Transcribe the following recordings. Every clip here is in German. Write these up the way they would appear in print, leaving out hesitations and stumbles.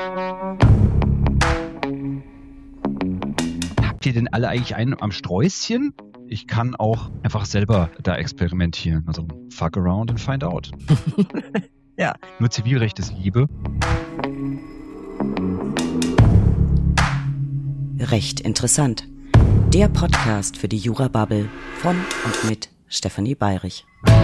Habt ihr denn alle eigentlich einen am Sträußchen? Ich kann auch einfach selber da experimentieren. Also fuck around and find out. Ja. Nur Zivilrecht ist Liebe. Recht interessant. Der Podcast für die Jura-Bubble von und mit Stefanie Bayrich.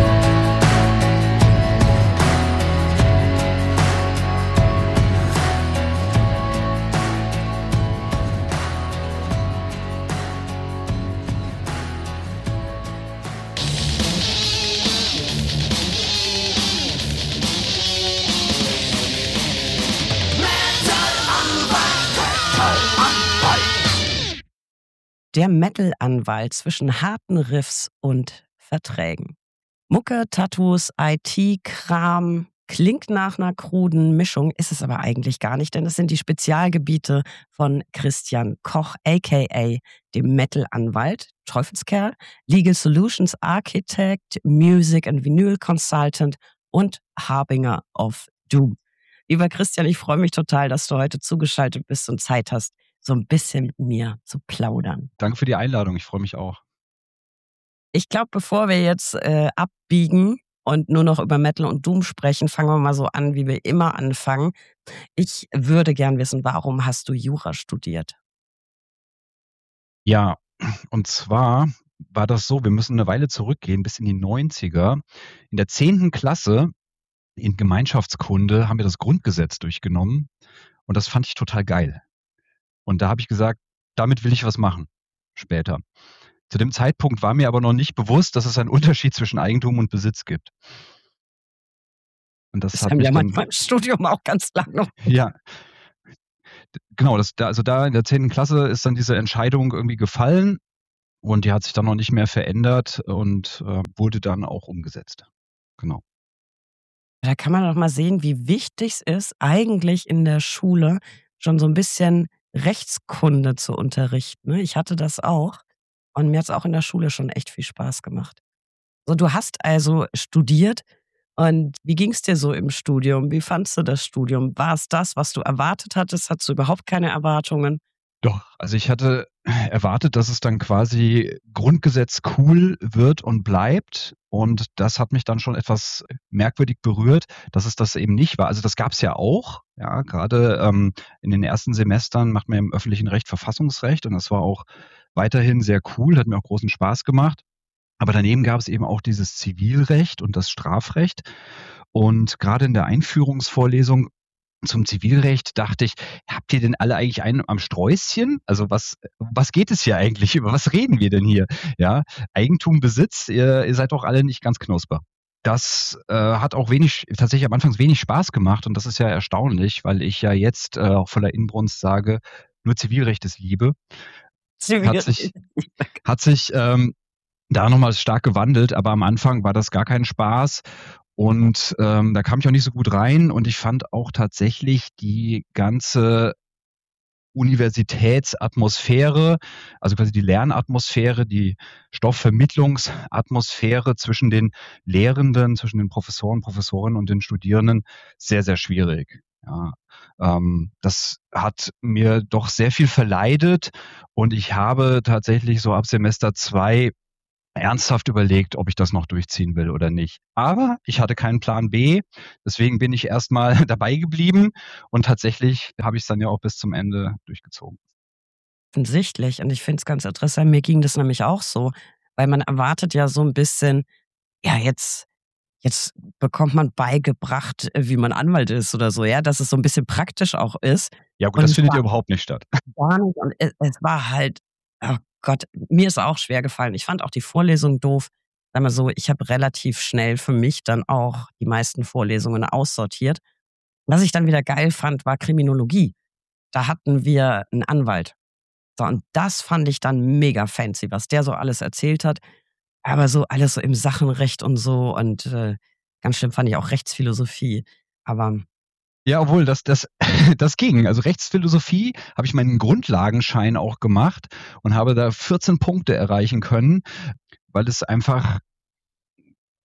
Der Metal-Anwalt zwischen harten Riffs und Verträgen. Mucke, Tattoos, IT-Kram, klingt nach einer kruden Mischung, ist es aber eigentlich gar nicht, denn es sind die Spezialgebiete von Christian Koch, a.k.a. dem Metal-Anwalt, Teufelskerl, Legal Solutions Architect, Music and Vinyl Consultant und Harbinger of Doom. Lieber Christian, ich freue mich total, dass du heute zugeschaltet bist und Zeit hast, so ein bisschen mit mir zu plaudern. Danke für die Einladung, ich freue mich auch. Ich glaube, bevor wir jetzt abbiegen und nur noch über Metal und Doom sprechen, fangen wir mal so an, wie wir immer anfangen. Ich würde gern wissen, warum hast du Jura studiert? Ja, und zwar war das so, wir müssen eine Weile zurückgehen, bis in die 90er. In der 10. Klasse in Gemeinschaftskunde haben wir das Grundgesetz durchgenommen und das fand ich total geil. Und da habe ich gesagt, damit will ich was machen später. Zu dem Zeitpunkt war mir aber noch nicht bewusst, dass es einen Unterschied zwischen Eigentum und Besitz gibt. Und das hat haben mich ja dann, manchmal im Studium auch ganz lange. ja, genau, da in der 10. Klasse ist dann diese Entscheidung irgendwie gefallen und die hat sich dann noch nicht mehr verändert und wurde dann auch umgesetzt. Genau. Da kann man doch mal sehen, wie wichtig es ist, eigentlich in der Schule schon so ein bisschen Rechtskunde zu unterrichten. Ne? Ich hatte das auch und mir hat es auch in der Schule schon echt viel Spaß gemacht. So, du hast also studiert und wie ging es dir so im Studium? Wie fandst du das Studium? War es das, was du erwartet hattest? Hattest du überhaupt keine Erwartungen? Doch, also ich hatte erwartet, dass es dann quasi Grundgesetz cool wird und bleibt. Und das hat mich dann schon etwas merkwürdig berührt, dass es das eben nicht war. Also das gab es ja auch. Ja, gerade in den ersten Semestern macht man im öffentlichen Recht Verfassungsrecht und das war auch weiterhin sehr cool, hat mir auch großen Spaß gemacht. Aber daneben gab es eben auch dieses Zivilrecht und das Strafrecht. Und gerade in der Einführungsvorlesung zum Zivilrecht dachte ich, habt ihr denn alle eigentlich einen am Sträußchen? Also was geht es hier eigentlich? Über was reden wir denn hier? Ja, Eigentum, Besitz, ihr seid doch alle nicht ganz knusper. Das hat auch tatsächlich am Anfang wenig Spaß gemacht und das ist ja erstaunlich, weil ich ja jetzt auch voller Inbrunst sage, nur Zivilrecht ist Liebe. Hat sich da nochmal stark gewandelt, aber am Anfang war das gar kein Spaß. Und da kam ich auch nicht so gut rein und ich fand auch tatsächlich die ganze Universitätsatmosphäre, also quasi die Lernatmosphäre, die Stoffvermittlungsatmosphäre zwischen den Lehrenden, zwischen den Professoren, Professorinnen und den Studierenden sehr, sehr schwierig. Ja, das hat mir doch sehr viel verleidet und ich habe tatsächlich so ab Semester 2 ernsthaft überlegt, ob ich das noch durchziehen will oder nicht. Aber ich hatte keinen Plan B, deswegen bin ich erstmal dabei geblieben und tatsächlich habe ich es dann ja auch bis zum Ende durchgezogen. Offensichtlich. Und ich finde es ganz interessant, mir ging das nämlich auch so, weil man erwartet ja so ein bisschen, ja, jetzt bekommt man beigebracht, wie man Anwalt ist oder so, ja, dass es so ein bisschen praktisch auch ist. Ja gut, Und das es findet ja war überhaupt nicht statt. gar nicht und es war halt, oh Gott, mir ist auch schwer gefallen. Ich fand auch die Vorlesung doof. Sage mal so, ich habe relativ schnell für mich dann auch die meisten Vorlesungen aussortiert. Was ich dann wieder geil fand, war Kriminologie. Da hatten wir 'n Anwalt. So, und das fand ich dann mega fancy, was der so alles erzählt hat. Aber so alles so im Sachenrecht und so und ganz schlimm fand ich auch Rechtsphilosophie. Aber Ja, obwohl das ging. Also Rechtsphilosophie habe ich meinen Grundlagenschein auch gemacht und habe da 14 Punkte erreichen können, weil es einfach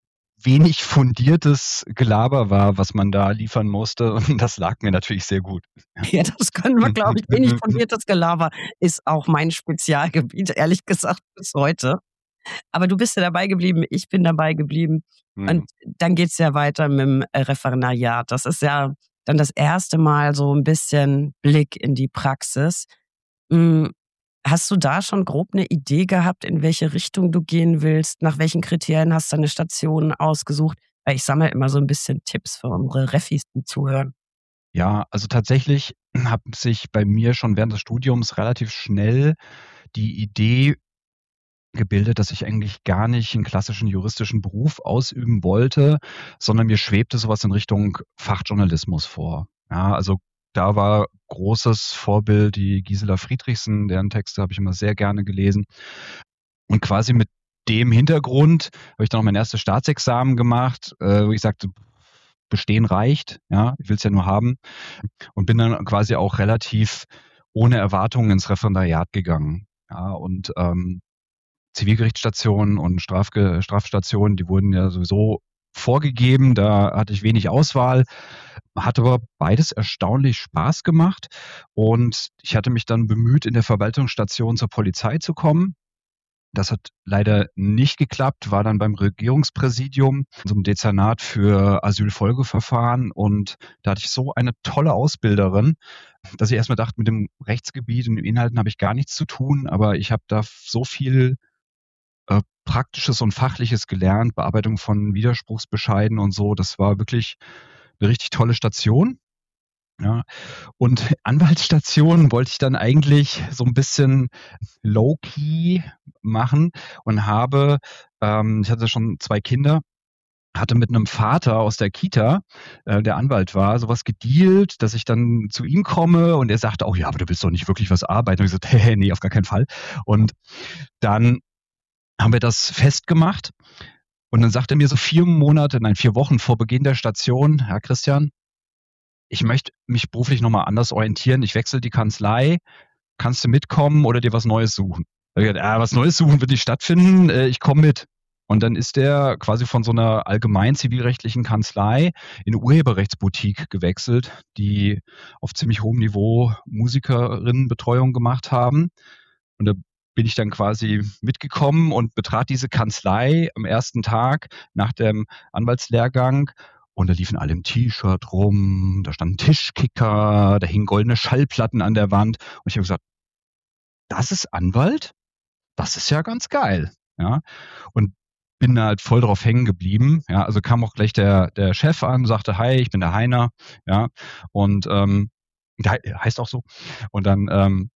wenig fundiertes Gelaber war, was man da liefern musste. Und das lag mir natürlich sehr gut. Ja. Ja, das können wir, glaube ich. Wenig fundiertes Gelaber ist auch mein Spezialgebiet, ehrlich gesagt, bis heute. Aber du bist ja dabei geblieben, ich bin dabei geblieben. Und Mhm. dann geht's ja weiter mit'm Referendariat. Das ist ja dann das erste Mal so 'n bisschen Blick in die Praxis. Hm, hast du da schon grob 'ne Idee gehabt, in welche Richtung du gehen willst? Nach welchen Kriterien hast du deine Stationen ausgesucht? Weil ich sammle immer so 'n bisschen Tipps für unsere Refis, die zuhören. Ja, also tatsächlich hat sich bei mir schon während des Studiums relativ schnell die Idee gebildet, dass ich eigentlich gar nicht 'n klassischen juristischen Beruf ausüben wollte, sondern mir schwebte so was in Richtung Fachjournalismus vor. Ja, also da war großes Vorbild die Gisela Friedrichsen, deren Texte habe ich immer sehr gerne gelesen. Und quasi mit dem Hintergrund habe ich dann auch mein erstes Staatsexamen gemacht, wo ich sagte: „Bestehen reicht, ja, ich will's ja nur haben." Und bin dann quasi auch relativ ohne Erwartungen ins Referendariat gegangen. Ja, und, Zivilgerichtsstationen und Strafstationen, die wurden ja sowieso vorgegeben, da hatte ich wenig Auswahl, hat aber beides erstaunlich Spaß gemacht und ich hatte mich dann bemüht, in der Verwaltungsstation zur Polizei zu kommen. Das hat leider nicht geklappt, war dann beim Regierungspräsidium, so 'n Dezernat für Asylfolgeverfahren und da hatte ich so eine tolle Ausbilderin, dass ich erst mal dachte, mit dem Rechtsgebiet und den Inhalten habe ich gar nichts zu tun, aber ich habe da so viel Praktisches und Fachliches gelernt, Bearbeitung von Widerspruchsbescheiden und so. Das war wirklich 'ne richtig tolle Station, ja. Und Anwaltsstation wollte ich dann eigentlich so 'n bisschen low-key machen und habe ich hatte schon 2 Kinder, hatte mit 'nem Vater aus der Kita, der Anwalt war, so was gedealt, dass ich dann zu ihm komme und er sagte auch: „Ja, aber du willst doch nicht wirklich was arbeiten?" Und ich so: „Ne, auf gar keinen Fall." Und dann haben wir das festgemacht und dann sagt er mir so 4 Wochen vor Beginn der Station: „Ja, Christian, ich möchte mich beruflich noch mal anders orientieren. Ich wechsle die Kanzlei. Kannst du mitkommen oder dir was Neues suchen?" Da habe ich gesagt: „Was Neues suchen wird nicht stattfinden. Ich komme mit." Und dann ist der quasi von so 'ner allgemein zivilrechtlichen Kanzlei in 'ne Urheberrechtsboutique gewechselt, die auf ziemlich hohem Niveau Musikerinnenbetreuung gemacht haben. Und da bin ich dann quasi mitgekommen und betrat diese Kanzlei am ersten Tag nach dem Anwaltslehrgang und da liefen alle im T-Shirt rum, da stand 'n Tischkicker, da hingen goldene Schallplatten an der Wand und ich habe gesagt: „Das ist Anwalt? Das ist ja ganz geil." Ja, und bin da halt voll drauf hängen geblieben. Ja, also kam auch gleich der Chef an, sagte: „Hi, ich bin der Heiner." Ja, und, der heißt auch so. Und dann,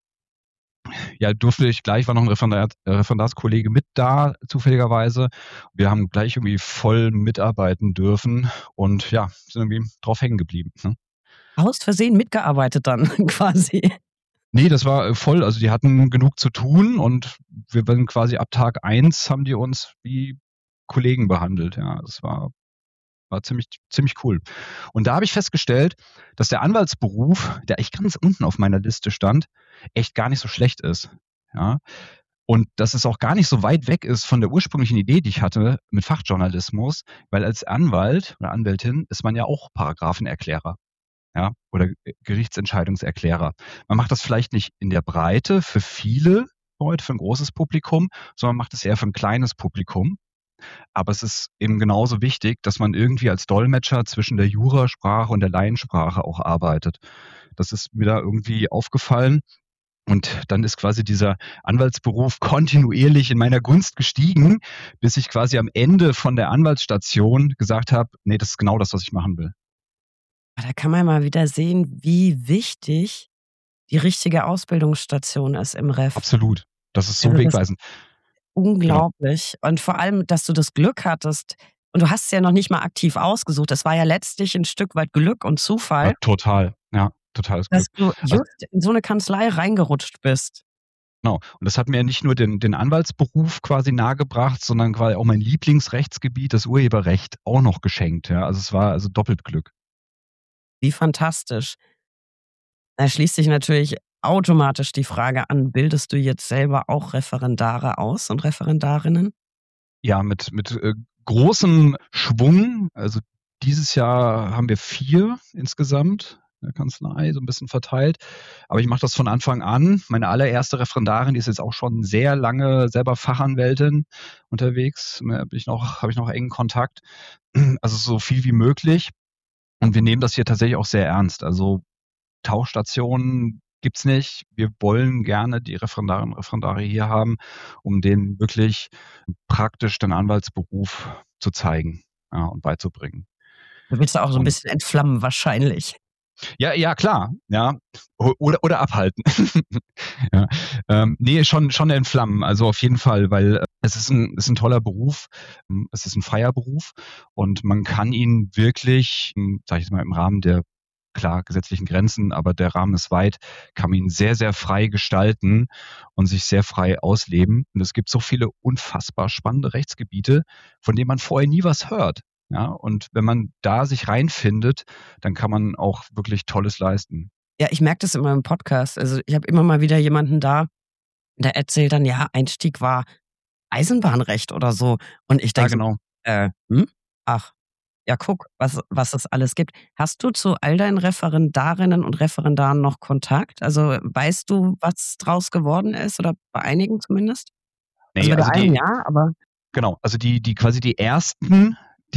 ja, durfte ich gleich war noch 'n Referendarskollege mit da zufälligerweise. Wir haben gleich irgendwie voll mitarbeiten dürfen und ja, sind irgendwie drauf hängen geblieben, ne? Aus Versehen mitgearbeitet dann quasi. Ne, das war, voll. Also, die hatten genug zu tun und wir waren quasi ab Tag 1 haben die uns wie Kollegen behandelt, ja. Das war ziemlich cool. Und da habe ich festgestellt, dass der Anwaltsberuf, der echt ganz unten auf meiner Liste stand, echt gar nicht so schlecht ist, ja. Und dass es auch gar nicht so weit weg ist von der ursprünglichen Idee, die ich hatte mit Fachjournalismus, weil als Anwalt oder Anwältin ist man ja auch Paragraphenerklärer, ja, oder Gerichtsentscheidungserklärer. Man macht das vielleicht nicht in der Breite für viele Leute, für 'n großes Publikum, sondern macht es eher für 'n kleines Publikum. Aber es ist eben genauso wichtig, dass man irgendwie als Dolmetscher zwischen der Jurasprache und der Laiensprache auch arbeitet. Das ist mir da irgendwie aufgefallen und dann ist quasi dieser Anwaltsberuf kontinuierlich in meiner Gunst gestiegen, bis ich quasi am Ende von der Anwaltsstation gesagt habe: „Ne, das ist genau das, was ich machen will." Da kann man mal wieder sehen, wie wichtig die richtige Ausbildungsstation ist im Ref. Absolut. Das ist so Also, das wegweisend. Genau. unglaublich. Und vor allem, dass du das Glück hattest und du hast es ja noch nicht mal aktiv ausgesucht. Das war ja letztlich 'n Stück weit Glück und Zufall Total. Ja, totales dass Glück. du Also just in so 'ne Kanzlei reingerutscht bist. Genau. Und das hat mir nicht nur den Anwaltsberuf quasi nahegebracht, sondern quasi auch mein Lieblingsrechtsgebiet, das Urheberrecht, auch noch geschenkt, ja. Also, es war also doppelt Glück. Wie fantastisch. Da schließt sich natürlich automatisch die Frage an, bildest du jetzt selber auch Referendare aus und Referendarinnen? Ja, mit großem Schwung. Also dieses Jahr haben wir 4 insgesamt in der Kanzlei, so ein bisschen verteilt. Aber ich mache das von Anfang an. Meine allererste Referendarin, die ist jetzt auch schon sehr lange selber Fachanwältin unterwegs. Habe ich noch engen Kontakt. Also so viel wie möglich. Und wir nehmen das hier tatsächlich auch sehr ernst. Also Tauchstationen gibt's nicht. Wir wollen gerne die Referendarinnen und Referendare hier haben, um denen wirklich praktisch den Anwaltsberuf zu zeigen, ja, und beizubringen. Du willst da auch so ein Und bisschen entflammen wahrscheinlich. ja, ja, klar, ja. Oder abhalten. Ja. Ne, schon entflammen. Also auf jeden Fall, weil es ist ein toller Beruf. Es ist ein freier Beruf und man kann ihn wirklich, sage ich jetzt mal, im Rahmen der klar gesetzlichen Grenzen, aber der Rahmen ist weit, kann man ihn sehr, sehr frei gestalten und sich sehr frei ausleben. Und es gibt so viele unfassbar spannende Rechtsgebiete, von denen man vorher nie was hört. Ja, und wenn man da sich reinfindet, dann kann man auch wirklich Tolles leisten. Ja, ich merke das in meinem Podcast. Also, ich habe immer mal wieder jemanden da, der erzählt dann, ja, Einstieg war Eisenbahnrecht oder so. Und ich Ja, denke so: genau. Hm? Ach, ja, guck, was es alles gibt.“ Hast du zu all deinen Referendarinnen und Referendaren noch Kontakt? Also, weißt du, was draus geworden ist oder bei einigen zumindest? Also, Ne, bei der also einen ja, aber genau, also die quasi die ersten,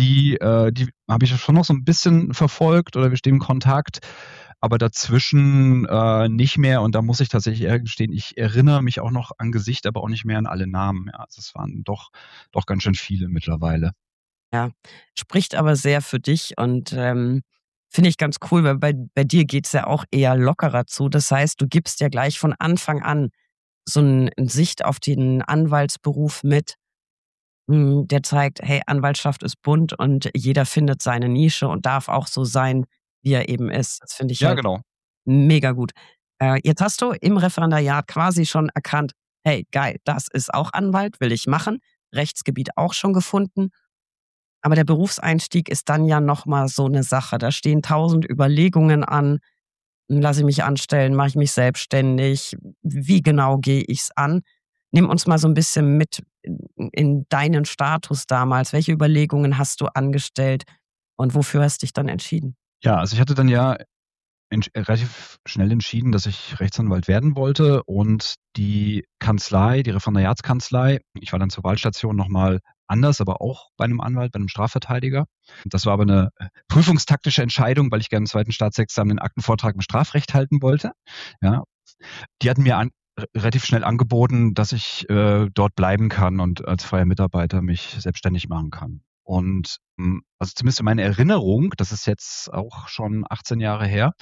die habe ich schon noch so ein bisschen verfolgt oder wir stehen im Kontakt, aber dazwischen, nicht mehr und da muss ich tatsächlich ehrlich gestehen, ich erinnere mich auch noch an Gesicht, aber auch nicht mehr an alle Namen. Ja, also es waren doch ganz schön viele mittlerweile. ja, spricht aber sehr für dich und, finde ich ganz cool, weil bei dir geht's ja auch eher lockerer zu. Das heißt, du gibst ja gleich von Anfang an so 'n Sicht auf den Anwaltsberuf mit, der zeigt: „Hey, Anwaltschaft ist bunt und jeder findet seine Nische und darf auch so sein, wie er eben ist.“ Das finde ich Ja, halt genau. mega gut. Jetzt hast du im Referendariat quasi schon erkannt: „Hey, geil, das ist auch Anwalt, will ich machen.“ Rechtsgebiet auch schon gefunden. Aber der Berufseinstieg ist dann ja noch mal so 'ne Sache. Da stehen 1.000 Überlegungen an. Lasse ich mich anstellen? Mache ich mich selbstständig? Wie genau gehe ich's an? Nimm uns mal so 'n bisschen mit in deinen Status damals. Welche Überlegungen hast du angestellt und wofür hast dich dann entschieden? Ja, also ich hatte dann ja relativ schnell entschieden, dass ich Rechtsanwalt werden wollte und die Kanzlei, die Referendariatskanzlei, ich war dann zur Wahlstation noch mal anders, aber auch bei 'nem Anwalt, bei 'nem Strafverteidiger. Das war aber 'ne prüfungstaktische Entscheidung, weil ich gerne im 2. Staatsexamen den Aktenvortrag im Strafrecht halten wollte, ja. Die hatten mir relativ schnell angeboten, dass ich, dort bleiben kann und als freier Mitarbeiter mich selbstständig machen kann. Und, also zumindest in meiner Erinnerung, das ist jetzt auch schon 18 Jahre her,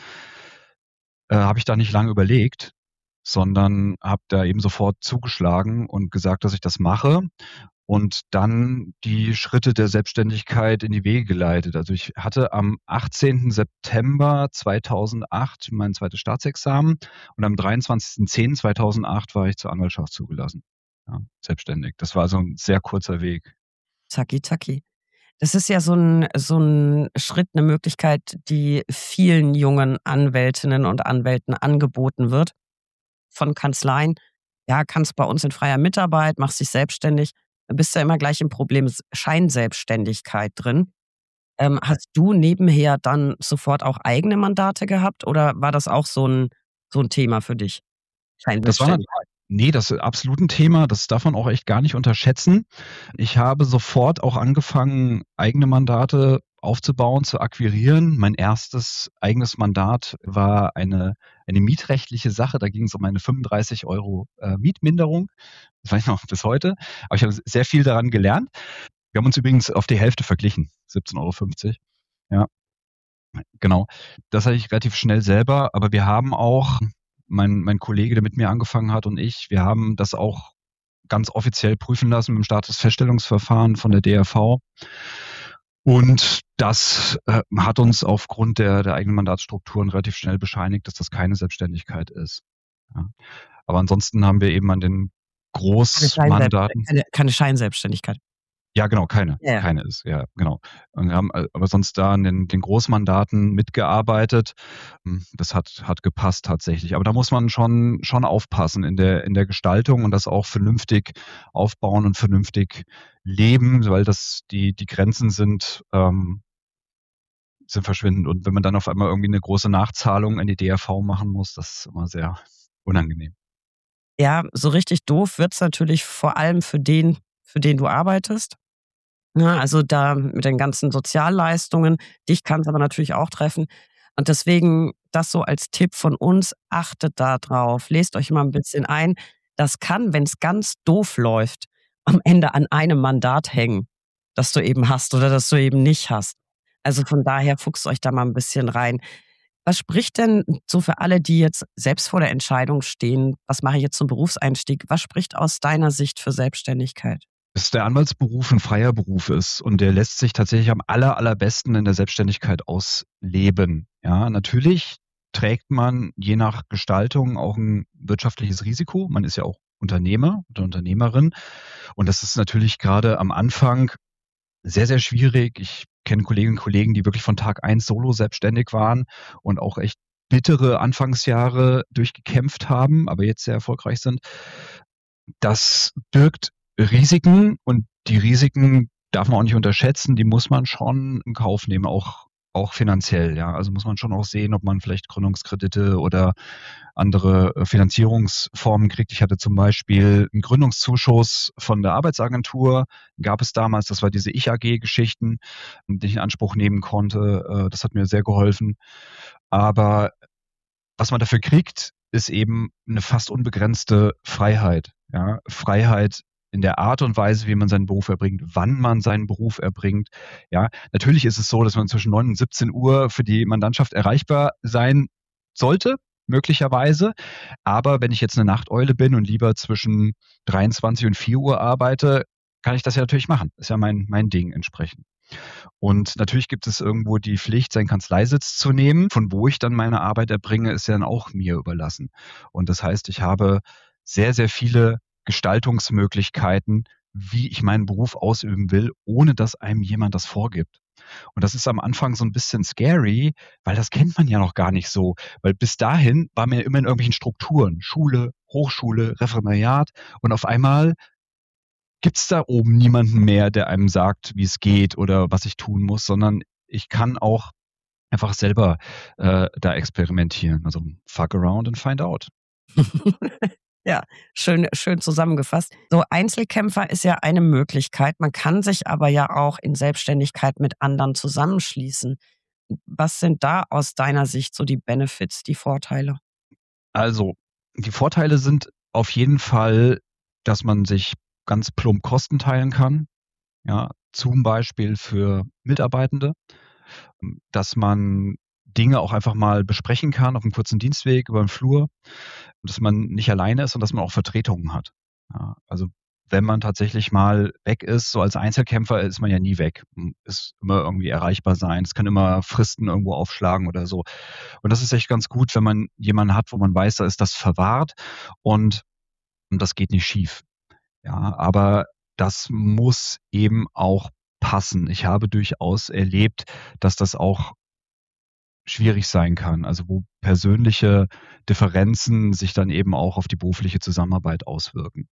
habe ich da nicht lange überlegt, sondern habe da eben sofort zugeschlagen und gesagt, dass ich das mache und dann die Schritte der Selbstständigkeit in die Wege geleitet. Also, ich hatte am 18. September 2008 mein 2. Staatsexamen und am 23.10.2008 war ich zur Anwaltschaft zugelassen, ja, selbstständig. Das war also 'n sehr kurzer Weg. Zacki zacki. Das ist ja so 'n Schritt, 'ne Möglichkeit, die vielen jungen Anwältinnen und Anwälten angeboten wird von Kanzleien. Ja, kannst bei uns in freier Mitarbeit, machst dich selbstständig. Da bist du ja immer gleich im Problem Scheinselbstständigkeit drin. Hast du nebenher dann sofort auch eigene Mandate gehabt oder war das auch so 'n Thema für dich? Das war Scheinselbstständigkeit? ne, das ist absolut 'n Thema, das darf man auch echt gar nicht unterschätzen. Ich habe sofort auch angefangen, eigene Mandate aufzubauen, zu akquirieren. Mein erstes eigenes Mandat war eine mietrechtliche Sache. Da ging's um eine 35 € Mietminderung. Das weiß ich noch bis heute. Aber ich habe sehr viel daran gelernt. Wir haben uns übrigens auf die Hälfte verglichen, 17,50 €. Ja, genau. Das hatte ich relativ schnell selber, aber wir haben auch mein Kollege, der mit mir angefangen hat und ich, wir haben das auch ganz offiziell prüfen lassen mit'm Statusfeststellungsverfahren von der DRV. Und das, hat uns aufgrund der eigenen Mandatsstrukturen relativ schnell bescheinigt, dass das keine Selbstständigkeit ist. Ja. Aber ansonsten haben wir eben an den Keine Scheinselbst Großmandaten keine Scheinselbstständigkeit. Ja, genau, keine. Ja, ja. Keine ist, ja, genau. Und wir haben aber sonst da an den Großmandaten mitgearbeitet. Das hat gepasst tatsächlich. Aber da muss man schon aufpassen in der Gestaltung und das auch vernünftig aufbauen und vernünftig leben, weil die Grenzen sind verschwindend. Und wenn man dann auf einmal irgendwie eine große Nachzahlung in die DRV machen muss, das ist immer sehr unangenehm. Ja, so richtig doof wird's natürlich vor allem für den du arbeitest. Ne, also da mit den ganzen Sozialleistungen. Dich kann's aber natürlich auch treffen. Und deswegen das so als Tipp von uns: Achtet da drauf, lest euch mal 'n bisschen ein. Das kann, wenn's ganz doof läuft, am Ende an einem Mandat hängen, das du eben hast oder das du eben nicht hast. Also von daher fuchst euch da mal 'n bisschen rein. Was spricht denn so für alle, die jetzt selbst vor der Entscheidung stehen: „Was mache ich jetzt zum Berufseinstieg?“ Was spricht aus deiner Sicht für Selbstständigkeit? Dass der Anwaltsberuf 'n freier Beruf ist und der lässt sich tatsächlich am allerbesten in der Selbstständigkeit ausleben. Ja, natürlich trägt man je nach Gestaltung auch 'n wirtschaftliches Risiko. Man ist ja auch Unternehmer oder Unternehmerin und das ist natürlich grade am Anfang sehr schwierig. Ich kenne Kolleginnen und Kollegen, die wirklich von Tag eins solo selbstständig waren und auch echt bittere Anfangsjahre durchgekämpft haben, aber jetzt sehr erfolgreich sind. Das birgt Risiken und die Risiken darf man auch nicht unterschätzen, die muss man schon in Kauf nehmen, auch finanziell, ja. Also, muss man schon auch sehen, ob man vielleicht Gründungskredite oder andere, Finanzierungsformen kriegt. Ich hatte zum Beispiel 'n Gründungszuschuss von der Arbeitsagentur, gab es damals, das war diese Ich-AG-Geschichten, die ich in Anspruch nehmen konnte. Das hat mir sehr geholfen. Aber was man dafür kriegt, ist eben 'ne fast unbegrenzte Freiheit, ja? Freiheit in der Art und Weise, wie man seinen Beruf erbringt, wann man seinen Beruf erbringt, ja? Natürlich ist es so, dass man zwischen 9 und 17 Uhr für die Mandantschaft erreichbar sein sollte, möglicherweise. Aber wenn ich jetzt 'ne Nachteule bin und lieber zwischen 23 und 4 Uhr arbeite, kann ich das ja natürlich machen. Ist ja mein Ding entsprechend. Und natürlich gibt es irgendwo die Pflicht, seinen Kanzleisitz zu nehmen. Von wo ich dann meine Arbeit erbringe, ist ja dann auch mir überlassen. Und das heißt, ich habe sehr viele Gestaltungsmöglichkeiten, wie ich meinen Beruf ausüben will, ohne dass einem jemand das vorgibt. Und das ist am Anfang so 'n bisschen scary, weil das kennt man ja noch gar nicht so. Weil bis dahin war man ja immer in irgendwelchen Strukturen, Schule, Hochschule, Referendariat und auf einmal gibt's da oben niemanden mehr, der einem sagt, wie's geht oder was ich tun muss, sondern ich kann auch einfach selber, da experimentieren. Also, fuck around and find out. Ja, schön zusammengefasst. So Einzelkämpfer ist ja eine Möglichkeit. Man kann sich aber ja auch in Selbstständigkeit mit anderen zusammenschließen. Was sind da aus deiner Sicht so die Benefits, die Vorteile? Also, die Vorteile sind auf jeden Fall, dass man sich ganz plump Kosten teilen kann, ja, zum Beispiel für Mitarbeitende, dass man Dinge auch einfach mal besprechen kann auf 'm kurzen Dienstweg über 'n Flur, dass man nicht alleine ist und dass man auch Vertretungen hat. Ja, also, wenn man tatsächlich mal weg ist, so als Einzelkämpfer ist man ja nie weg, ist immer irgendwie erreichbar sein. Es kann immer Fristen irgendwo aufschlagen oder so. Und das ist echt ganz gut, wenn man jemanden hat, wo man weiß, da ist das verwahrt und das geht nicht schief. Ja, aber das muss eben auch passen. Ich habe durchaus erlebt, dass das auch schwierig sein kann, also wo persönliche Differenzen sich dann eben auch auf die berufliche Zusammenarbeit auswirken.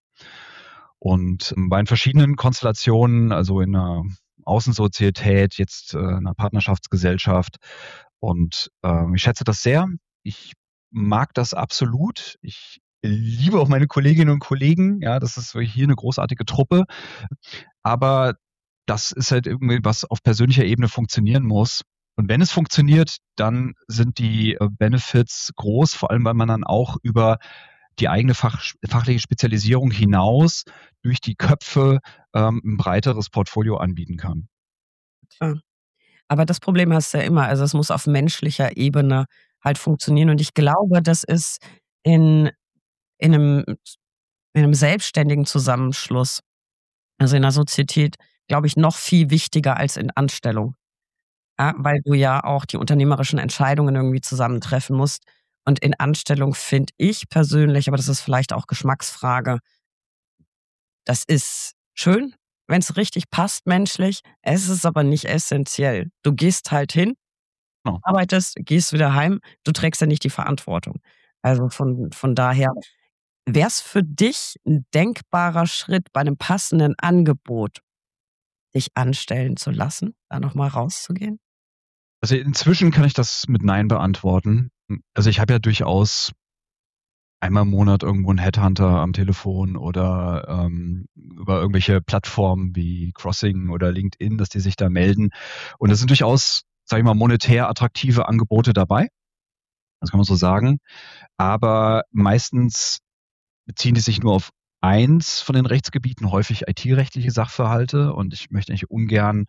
Und bei verschiedenen Konstellationen, also in 'ner Außensozietät, jetzt, in 'ner Partnerschaftsgesellschaft und, ich schätze das sehr. Ich mag das absolut. Ich liebe auch meine Kolleginnen und Kollegen, ja, das ist wirklich hier 'ne großartige Truppe. Aber das ist halt irgendwie, was auf persönlicher Ebene funktionieren muss. Und wenn es funktioniert, dann sind die, Benefits groß, vor allem, weil man dann auch über die eigene fachliche Spezialisierung hinaus durch die Köpfe, 'n breiteres Portfolio anbieten kann. Klar. Aber das Problem hast du ja immer. Also, es muss auf menschlicher Ebene halt funktionieren. Und ich glaube, das ist in in 'nem in 'nem selbstständigen Zusammenschluss, also in 'ner Sozietät, glaube ich, noch viel wichtiger als in Anstellung. Ja, weil du ja auch die unternehmerischen Entscheidungen irgendwie zusammen treffen musst. Und in Anstellung finde ich persönlich, aber das ist vielleicht auch Geschmacksfrage, das ist schön, wenn es richtig passt menschlich. Es ist aber nicht essentiell. Du gehst halt hin, Genau. arbeitest, gehst wieder heim. Du trägst ja nicht die Verantwortung. Also, von daher wär's für dich 'n denkbarer Schritt bei 'nem passenden Angebot, dich anstellen zu lassen, da noch mal rauszugehen? Also, inzwischen kann ich das mit „Nein" beantworten. Also, ich habe ja durchaus einmal im Monat irgendwo 'n Headhunter am Telefon oder, über irgendwelche Plattformen wie Crossing oder LinkedIn, dass die sich da melden. Und da sind durchaus, sage ich mal, monetär attraktive Angebote dabei. Das kann man so sagen. Aber meistens beziehen die sich nur auf eins von den Rechtsgebieten, häufig IT-rechtliche Sachverhalte. Und ich möchte eigentlich ungern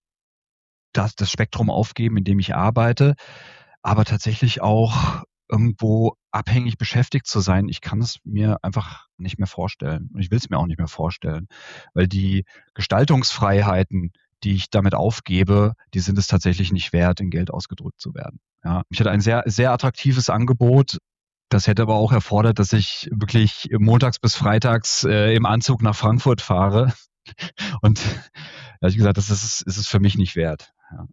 das Spektrum aufgeben, in dem ich arbeite, aber tatsächlich auch irgendwo abhängig beschäftigt zu sein. Ich kann es mir einfach nicht mehr vorstellen und ich will es mir auch nicht mehr vorstellen, weil die Gestaltungsfreiheiten, die ich damit aufgebe, die sind es tatsächlich nicht wert, in Geld ausgedrückt zu werden. Ja, ich hatte ein sehr, sehr attraktives Angebot. Das hätte aber auch erfordert, dass ich wirklich montags bis freitags im Anzug nach Frankfurt fahre. Und da habe ich gesagt, ist es für mich nicht wert. Ja.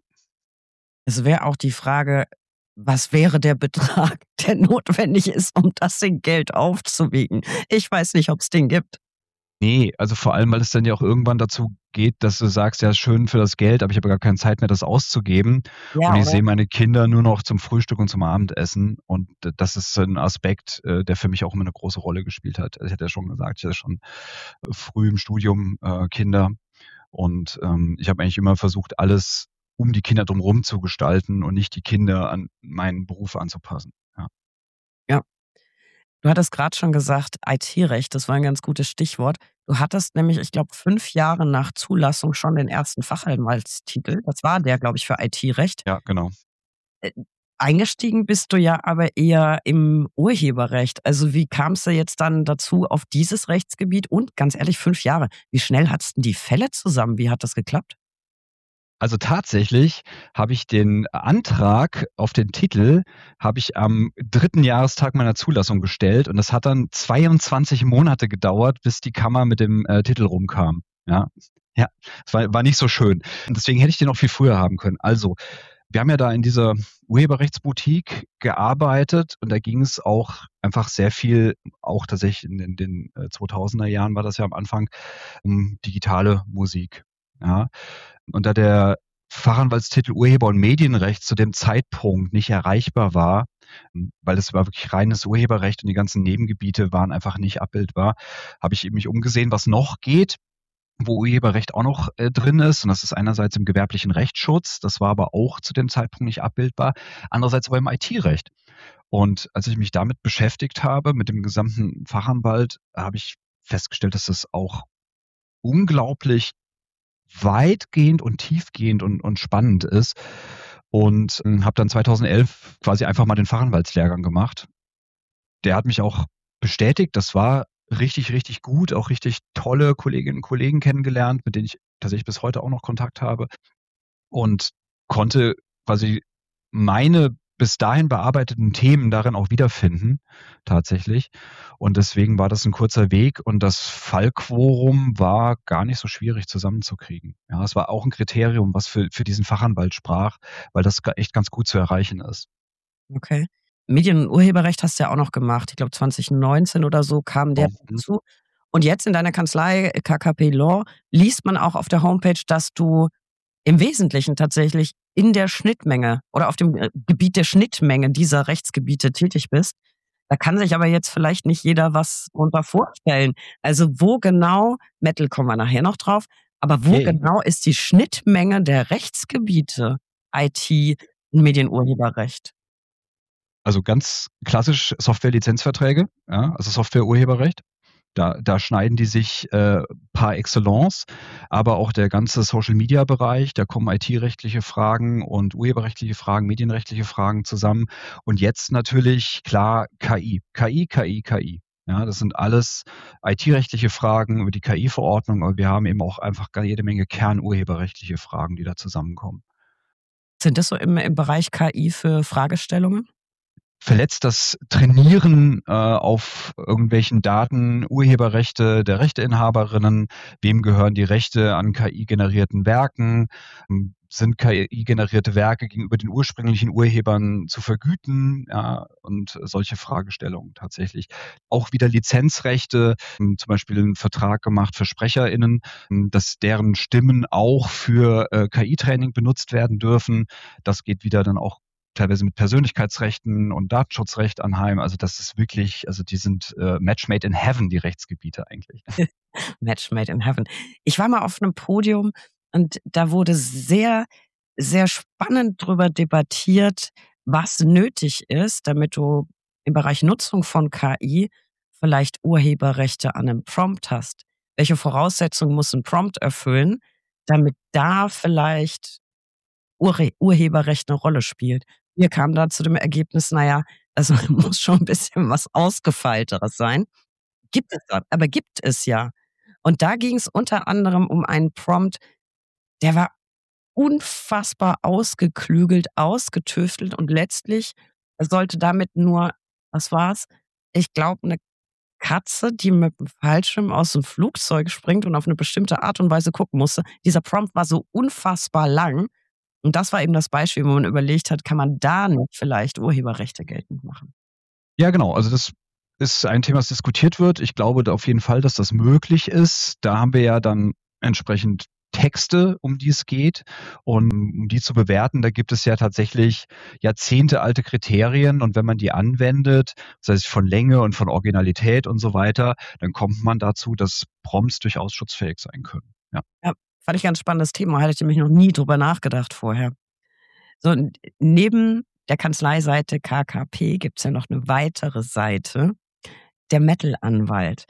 Es wäre auch die Frage, was wäre der Betrag, der notwendig ist, um das in Geld aufzuwiegen? Ich weiß nicht, ob's den gibt. Ne, also vor allem, weil es dann ja auch irgendwann dazu geht, dass du sagst: „Ja, schön für das Geld, aber ich habe gar keine Zeit mehr, das auszugeben." Und Ja, ich oder? sehe meine Kinder nur noch zum Frühstück und zum Abendessen. Und das ist so 'n Aspekt, der für mich auch immer 'ne große Rolle gespielt hat. Also, ich hatte ja schon gesagt, ich hatte schon früh im Studium, Kinder und, ich habe eigentlich immer versucht, alles um die Kinder drumherum zu gestalten und nicht die Kinder an meinen Beruf anzupassen. Ja. Ja. Du hattest grad schon gesagt, IT-Recht, das war 'n ganz gutes Stichwort. Du hattest nämlich, ich glaube, 5 Jahre nach Zulassung schon den ersten Fachanwaltstitel. Das war der, glaube ich, für IT-Recht. Ja, genau. Äh, eingestiegen bist du ja aber eher im Urheberrecht. Also, wie kam's da jetzt dann dazu auf dieses Rechtsgebiet? Und ganz ehrlich, 5 Jahre. Wie schnell hattest 'n die Fälle zusammen? Wie hat das geklappt? Also tatsächlich habe ich den Antrag auf den Titel habe ich am 3. Jahrestag meiner Zulassung gestellt und das hat dann 22 Monate gedauert, bis die Kammer mit dem, Titel rumkam. Ja. Ja, es war nicht so schön. Und deswegen hätte ich den auch viel früher haben können. Also, wir haben ja da in dieser Urheberrechtsboutique gearbeitet und da ging es auch einfach sehr viel, auch tatsächlich in den 2000er Jahren war das ja am Anfang, um digitale Musik, ja. Und da der Fachanwaltstitel Urheber und Medienrecht zu dem Zeitpunkt nicht erreichbar war, weil es war wirklich reines Urheberrecht und die ganzen Nebengebiete waren einfach nicht abbildbar, habe ich eben mich umgesehen, was noch geht, wo Urheberrecht auch noch, drin ist. Und das ist einerseits im gewerblichen Rechtsschutz, das war aber auch zu dem Zeitpunkt nicht abbildbar, andererseits aber im IT-Recht. Und als ich mich damit beschäftigt habe, mit dem gesamten Fachanwalt, habe ich festgestellt, dass das auch unglaublich weitgehend und tiefgehend und spannend ist und, habe dann 2011 quasi einfach mal den Fachanwaltslehrgang gemacht. Der hat mich auch bestätigt. Das war richtig, richtig gut, auch richtig tolle Kolleginnen und Kollegen kennengelernt, mit denen ich tatsächlich bis heute auch noch Kontakt habe und konnte quasi meine bis dahin bearbeiteten Themen darin auch wiederfinden, tatsächlich. Und deswegen war das 'n kurzer Weg und das Fallquorum war gar nicht so schwierig zusammenzukriegen. Ja, es war auch 'n Kriterium, was für diesen Fachanwalt sprach, weil das echt ganz gut zu erreichen ist. Okay. Medien und Urheberrecht hast du ja auch noch gemacht. Ich glaube 2019 oder so kam der Genau. Mhm. dazu. Und jetzt in deiner Kanzlei KKP Law liest man auch auf der Homepage, dass du im Wesentlichen tatsächlich in der Schnittmenge oder auf dem, Gebiet der Schnittmenge dieser Rechtsgebiete tätig bist. Da kann sich aber jetzt vielleicht nicht jeder was drunter vorstellen. Also, wo genau Metal kommen wir nachher noch drauf, aber wo Okay. genau ist die Schnittmenge der Rechtsgebiete IT und Medienurheberrecht? Also ganz klassisch Softwarelizenzverträge, ja, also Softwareurheberrecht. Da schneiden die sich, par excellence, aber auch der ganze Social-Media-Bereich, da kommen IT-rechtliche Fragen und urheberrechtliche Fragen, medienrechtliche Fragen zusammen. Und jetzt natürlich klar KI. KI, KI, KI. Ja, das sind alles IT-rechtliche Fragen über die KI-Verordnung, aber wir haben eben auch einfach jede Menge kernurheberrechtliche Fragen, die da zusammenkommen. Sind das so im Bereich KI für Fragestellungen? verletzt das Trainieren auf irgendwelchen Daten Urheberrechte der Rechteinhaberinnen? Wem gehören die Rechte an KI-generierten Werken? Sind KI-generierte Werke gegenüber den ursprünglichen Urhebern zu vergüten? Ja, und solche Fragestellungen tatsächlich. Auch wieder Lizenzrechte, zum Beispiel einen Vertrag gemacht für SprecherInnen, dass deren Stimmen auch für KI-Training benutzt werden dürfen. Das geht wieder dann auch teilweise mit Persönlichkeitsrechten und Datenschutzrecht anheim. Also das ist wirklich, also die sind Match made in heaven, die Rechtsgebiete eigentlich. Match made in heaven. Ich war mal auf einem Podium und da wurde sehr, sehr spannend drüber debattiert, was nötig ist, damit du im Bereich Nutzung von KI vielleicht Urheberrechte an 'nem Prompt hast. Welche Voraussetzungen muss 'n Prompt erfüllen, damit da vielleicht Urheberrecht 'ne Rolle spielt? Wir kamen da zu dem Ergebnis, na ja, also muss schon 'n bisschen was Ausgefeilteres sein. Gibt es ja. Und da ging's unter anderem um einen Prompt, der war unfassbar ausgeklügelt, ausgetüftelt und letztlich sollte damit nur, was war's? Ich glaube, 'ne Katze, die mit'm Fallschirm aus'm Flugzeug springt und auf 'ne bestimmte Art und Weise gucken musste. Dieser Prompt war so unfassbar lang und das war eben das Beispiel, wo man überlegt hat, kann man da nicht vielleicht Urheberrechte geltend machen? Ja, genau. Also das ist ein Thema, das diskutiert wird. Ich glaube da auf jeden Fall, dass das möglich ist. Da haben wir ja dann entsprechend Texte, um die es geht. Und um die zu bewerten, da gibt es ja tatsächlich jahrzehntealte Kriterien. Und wenn man die anwendet, das heißt von Länge und von Originalität und so weiter, dann kommt man dazu, dass Prompts durchaus schutzfähig sein können. Ja. Ja, fand ich ganz spannendes Thema, hatte ich nämlich noch nie drüber nachgedacht vorher. So, und neben der Kanzleiseite KKP gibt's ja noch 'ne weitere Seite, der Metal-Anwalt.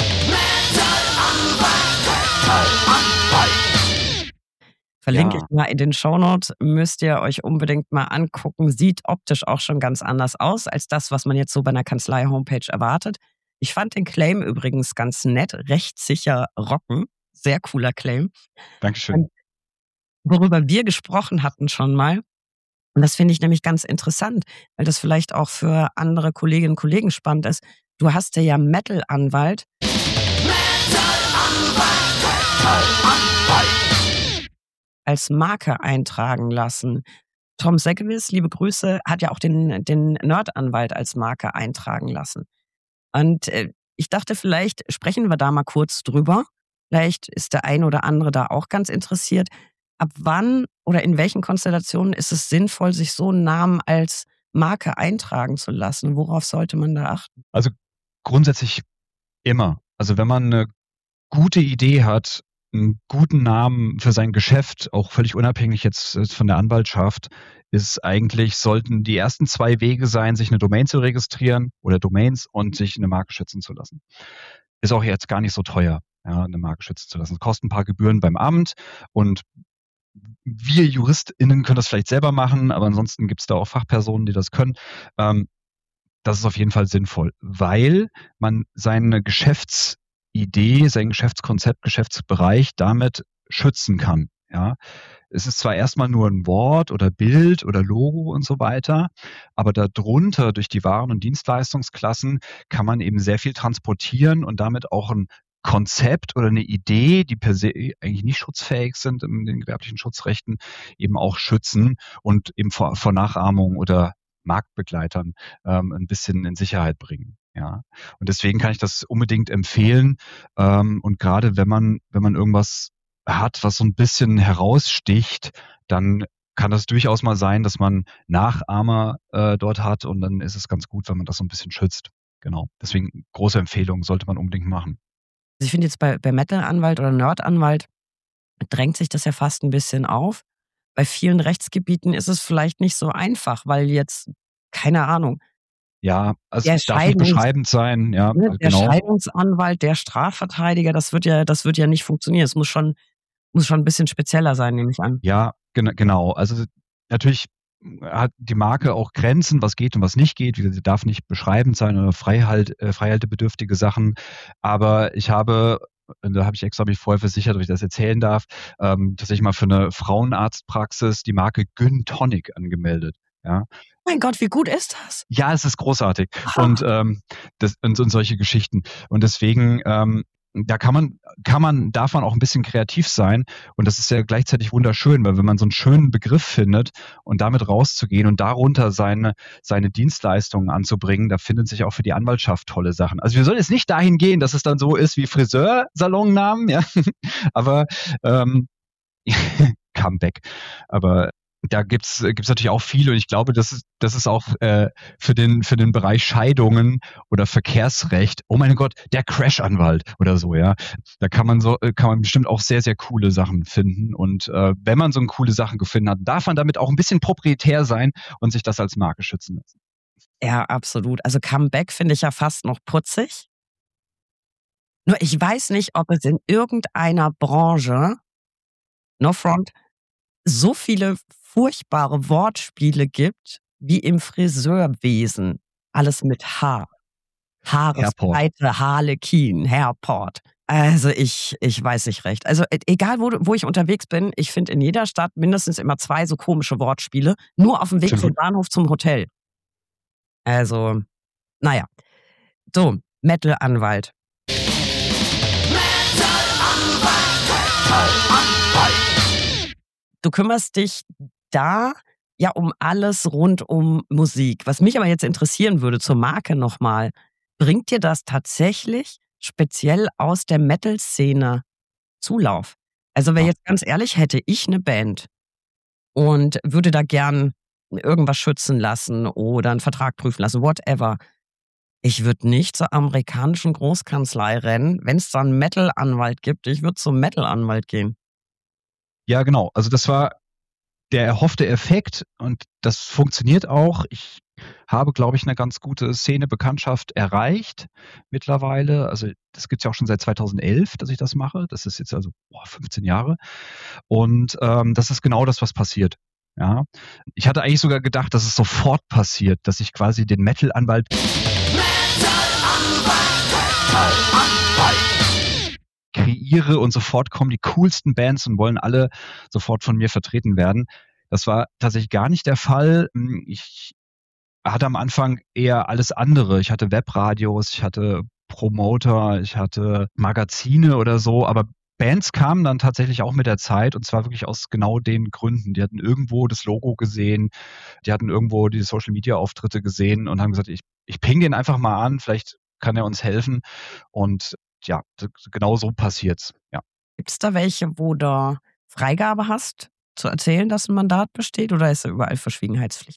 Verlinke ich Ja. mal in den Shownotes, müsst ihr euch unbedingt mal angucken. Sieht optisch auch schon ganz anders aus als das, was man jetzt so bei 'ner Kanzlei-Homepage erwartet. Ich fand den Claim übrigens ganz nett, rechtssicher rocken. Sehr cooler Claim. Dankeschön. Und worüber wir gesprochen hatten schon mal, und das finde ich nämlich ganz interessant, weil das vielleicht auch für andere Kolleginnen und Kollegen spannend ist. Du hast dir ja Metal-Anwalt als Marke eintragen lassen. Tom Seggevis, liebe Grüße, hat ja auch den Nerd-Anwalt als Marke eintragen lassen. Und ich dachte, vielleicht sprechen wir da mal kurz drüber. Vielleicht ist der ein oder andere da auch ganz interessiert. Ab wann oder in welchen Konstellationen ist es sinnvoll, sich so 'n Namen als Marke eintragen zu lassen? Worauf sollte man da achten? Also grundsätzlich immer. Also wenn man 'ne gute Idee hat, einen guten Namen für sein Geschäft, auch völlig unabhängig jetzt von der Anwaltschaft, ist eigentlich sollten die ersten 2 Wege sein, sich eine Domain zu registrieren oder Domains und sich eine Marke schützen zu lassen. Ist auch jetzt gar nicht so teuer, ja, 'ne Marke schützen zu lassen. Es kostet ein paar Gebühren beim Amt und wir JuristInnen können das vielleicht selber machen, aber ansonsten gibt's da auch Fachpersonen, die das können. Das ist auf jeden Fall sinnvoll, weil man seine Geschäftsidee, sein Geschäftskonzept, Geschäftsbereich damit schützen kann, ja. Es ist zwar erstmal nur ein Wort oder Bild oder Logo und so weiter, aber darunter durch die Waren und Dienstleistungsklassen kann man eben sehr viel transportieren und damit auch ein Konzept oder eine Idee, die per se eigentlich nicht schutzfähig sind in den gewerblichen Schutzrechten, eben auch schützen und eben vor Nachahmung oder Marktbegleitern 'n bisschen in Sicherheit bringen, ja. Und deswegen kann ich das unbedingt empfehlen. Und grade wenn man irgendwas hat, was so 'n bisschen heraussticht, dann kann das durchaus mal sein, dass man Nachahmer dort hat und dann ist es ganz gut, wenn man das so 'n bisschen schützt. Genau. Deswegen große Empfehlung, sollte man unbedingt machen. Also, ich finde jetzt bei Metal-Anwalt oder Nerd-Anwalt drängt sich das ja fast 'n bisschen auf. Bei vielen Rechtsgebieten ist es vielleicht nicht so einfach, weil jetzt, keine Ahnung, Ja, also der darf nicht Scheidungs beschreibend sein, ja, der genau. Scheidungsanwalt, der Strafverteidiger, das wird ja nicht funktionieren. Es muss schon 'n bisschen spezieller sein, nehme ich an. Ja, genau. Also, natürlich hat die Marke auch Grenzen, was geht und was nicht geht. Wie gesagt, sie darf nicht beschreibend sein oder freihaltebedürftige Sachen. Aber ich habe da habe ich extra mich vorher versichert, ob ich das erzählen darf, tatsächlich mal für 'ne Frauenarztpraxis die Marke Gyn Tonic angemeldet. ja. Mein Gott, wie gut ist das? Ja, es ist großartig und, Ah, und solche Geschichten. Und deswegen, da darf man auch ein bisschen kreativ sein und das ist ja gleichzeitig wunderschön, weil wenn man so einen schönen Begriff findet und damit rauszugehen und darunter seine Dienstleistungen anzubringen, da finden sich auch für die Anwaltschaft tolle Sachen. Also, wir sollen jetzt nicht dahin gehen, dass es dann so ist wie Friseursalonnamen, ja, aber, ähm Comeback. Aber da gibt's natürlich auch viel und ich glaube, das ist auch für den Bereich Scheidungen oder Verkehrsrecht, oh mein Gott, der Crash-Anwalt oder so, ja. Da kann man bestimmt auch sehr, sehr coole Sachen finden. Und wenn man so coole Sachen gefunden hat, darf man damit auch ein bisschen proprietär sein und sich das als Marke schützen lassen. ja, absolut. Also Comeback finde ich ja fast noch putzig. Nur ich weiß nicht, ob es in irgendeiner Branche, no front, so viele furchtbare Wortspiele gibt wie im Friseurwesen. Alles mit H. Airport. Haaresbreite, Harlekin, Hairport. Also ich weiß nicht recht. Also egal wo ich unterwegs bin, ich finde in jeder Stadt mindestens immer 2 so komische Wortspiele, nur auf dem Weg vom Absolut. Bahnhof zum Hotel. Also, na ja. So, Metal-Anwalt. Du kümmerst dich da ja um alles rund um Musik. Was mich aber jetzt interessieren würde zur Marke noch mal: Bringt dir das tatsächlich speziell aus der Metal-Szene Zulauf? Also, wäre Ja. jetzt ganz ehrlich, hätte ich 'ne Band und würde da gern irgendwas schützen lassen oder 'n Vertrag prüfen lassen, whatever. Ich würde nicht zur amerikanischen Großkanzlei rennen, wenn's da 'n Metal-Anwalt gibt. Ich würde zum Metal-Anwalt gehen. Ja, genau. Also, das war der erhoffte Effekt und das funktioniert auch. Ich habe, glaube ich, eine ganz gute Szene-Bekanntschaft erreicht mittlerweile. Also, das gibt's ja auch schon seit 2011, dass ich das mache. Das ist jetzt also, 15 Jahre. Und, das ist genau das, was passiert, ja. Ich hatte eigentlich sogar gedacht, dass es sofort passiert, dass ich quasi den Metal-Anwalt kreiere und sofort kommen die coolsten Bands und wollen alle sofort von mir vertreten werden. Das war tatsächlich gar nicht der Fall. Ich hatte am Anfang eher alles andere. Ich hatte Webradios, ich hatte Promoter, ich hatte Magazine oder so, aber Bands kamen dann tatsächlich auch mit der Zeit und zwar wirklich aus genau den Gründen. Die hatten irgendwo das Logo gesehen, die hatten irgendwo die Social-Media-Auftritte gesehen und haben gesagt, ich ping den einfach mal an, vielleicht kann er uns helfen. Und ja, genau so passiert's. Ja. Gibt's da welche, wo du Freigabe hast, zu erzählen, dass 'n Mandat besteht, oder ist da überall Verschwiegenheitspflicht?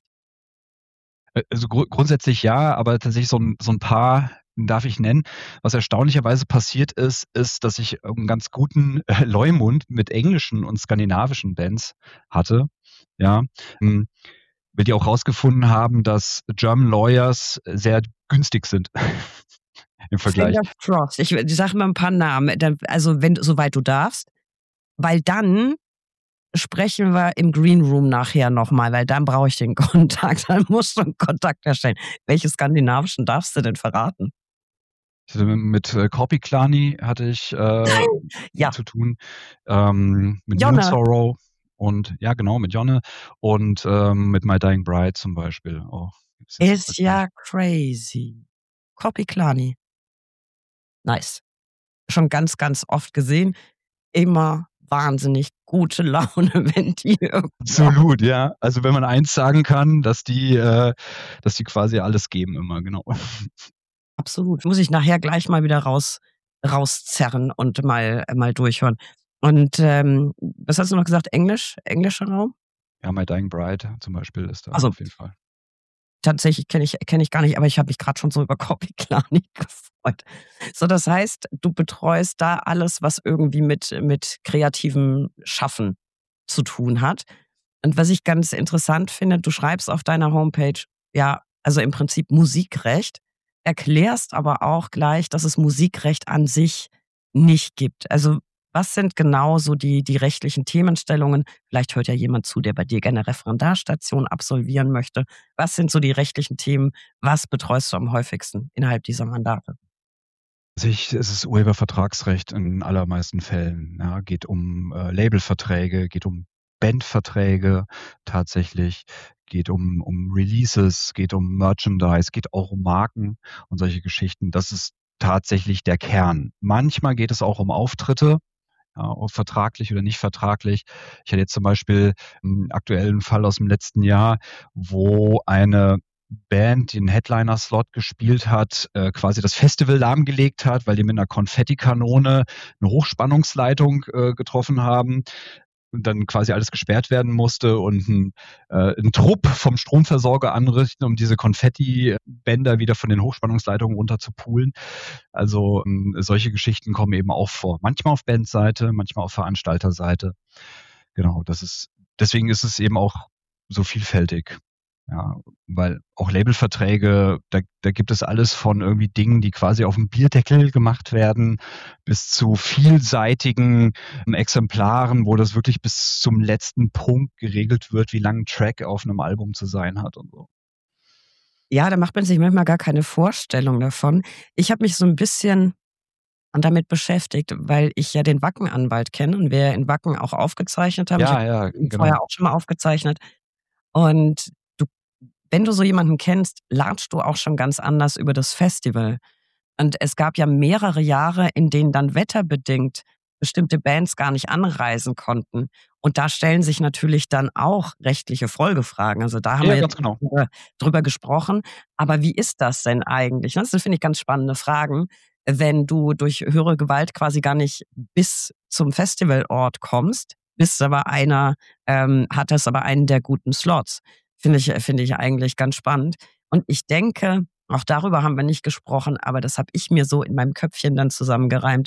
Also grundsätzlich ja, aber tatsächlich so ein paar darf ich nennen. Was erstaunlicherweise passiert ist, dass ich 'n ganz guten Leumund mit englischen und skandinavischen Bands hatte, ja, hm, weil die auch rausgefunden haben, dass German Lawyers sehr günstig sind im Vergleich. Fingers crossed. Sag mal 'n paar Namen, dann also, wenn soweit du darfst, weil dann sprechen wir im Green Room nachher noch mal, weil dann brauche ich den Kontakt. Dann musst du 'n Kontakt herstellen. Welche skandinavischen darfst du denn verraten? Also, mit Korpiklani hatte ich, Ja, zu tun, mit Moon Jonne Sorrow und ja genau, mit Jonne und, mit My Dying Bride zum Beispiel auch. Gibt's jetzt ist seit Kurzem. ja crazy. Kopiklani, nice. Schon ganz, ganz oft gesehen. Immer wahnsinnig gute Laune, wenn die irgendwo Absolut, ja. Also, wenn man eins sagen kann, dass die quasi alles geben immer, genau. absolut. Muss ich nachher gleich mal wieder rauszerren und mal durchhören. Und, was hast du noch gesagt? Englischer Raum? Ja, My Dying Bride zum Beispiel ist da Also, auf jeden Fall. tatsächlich kenne ich gar nicht, aber ich habe mich grad schon so über Kopiklani gefreut. So, das heißt, du betreust da alles, was irgendwie mit kreativem Schaffen zu tun hat. Und was ich ganz interessant finde, du schreibst auf deiner Homepage, ja, also im Prinzip Musikrecht, erklärst aber auch gleich, dass es Musikrecht an sich nicht gibt. Also, was sind genau so die rechtlichen Themenstellungen? Vielleicht hört ja jemand zu, der bei dir gerne Referendarstation absolvieren möchte. Was sind so die rechtlichen Themen? Was betreust du am häufigsten innerhalb dieser Mandate? Es ist Urhebervertragsrecht in allermeisten Fällen, ja. Geht um, Labelverträge, geht um Bandverträge tatsächlich, geht um Releases, geht um Merchandise, geht auch um Marken und solche Geschichten. Das ist tatsächlich der Kern. Manchmal geht es auch um Auftritte, ja, ob vertraglich oder nicht vertraglich. Ich hatte jetzt zum Beispiel einen aktuellen Fall aus dem letzten Jahr, wo eine Band, die einen Headliner-Slot gespielt hat, quasi das Festival lahmgelegt hat, weil die mit einer Konfettikanone eine Hochspannungsleitung getroffen haben und dann quasi alles gesperrt werden musste und ein Trupp vom Stromversorger anrichten, um diese Konfettibänder wieder von den Hochspannungsleitungen runter zu poolen. Also solche Geschichten kommen eben auch vor. Manchmal auf Bandseite, manchmal auf Veranstalterseite. Genau, deswegen ist es eben auch so vielfältig. Ja, weil auch Labelverträge, da gibt es alles von irgendwie Dingen, die quasi auf dem Bierdeckel gemacht werden, bis zu vielseitigen Exemplaren, wo das wirklich bis zum letzten Punkt geregelt wird, wie lang ein Track auf einem Album zu sein hat und so. Ja, da macht man sich manchmal gar keine Vorstellung davon. Ich habe mich so ein bisschen damit beschäftigt, weil ich ja den Wacken-Anwalt kenne und wir in Wacken auch aufgezeichnet haben. Ich habe Ja, ja, ihn vorher genau. auch schon mal aufgezeichnet. Und du wenn du so jemanden kennst, lernst du auch schon ganz anders über das Festival. Und es gab ja mehrere Jahre, in denen dann wetterbedingt bestimmte Bands gar nicht anreisen konnten. Und da stellen sich natürlich dann auch rechtliche Folgefragen. Also, da haben Ja, wir ja, jetzt ganz genau. drüber gesprochen. Aber wie ist das denn eigentlich? Das sind, finde ich, ganz spannende Fragen, wenn du durch höhere Gewalt quasi gar nicht bis zum Festivalort kommst, bist aber hattest aber einen der guten Slots. Finde ich eigentlich ganz spannend. Und ich denke, auch darüber haben wir nicht gesprochen, aber das habe ich mir so in meinem Köpfchen dann zusammengereimt.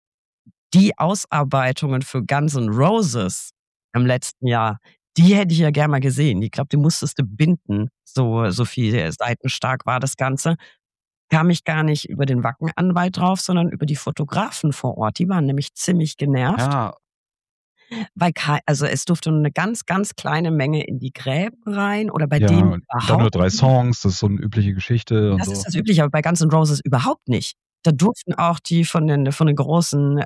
Die Ausarbeitungen für Guns N' Roses im letzten Jahr, die hätte ich ja gern mal gesehen. Ich glaube, die musstest du binden, so viel seitenstark war das Ganze. Kam ich gar nicht über den Wacken-Anwalt drauf, sondern über die Fotografen vor Ort. Die waren nämlich ziemlich genervt, Ja, weil also es durfte nur 'ne ganz, ganz kleine Menge in die Gräben rein oder bei ja, denen und dann nur überhaupt 3 nicht. Songs, das ist so 'ne übliche Geschichte und Das ist so. das Übliche, aber bei Guns N' Roses überhaupt nicht. Da durften auch die von den großen,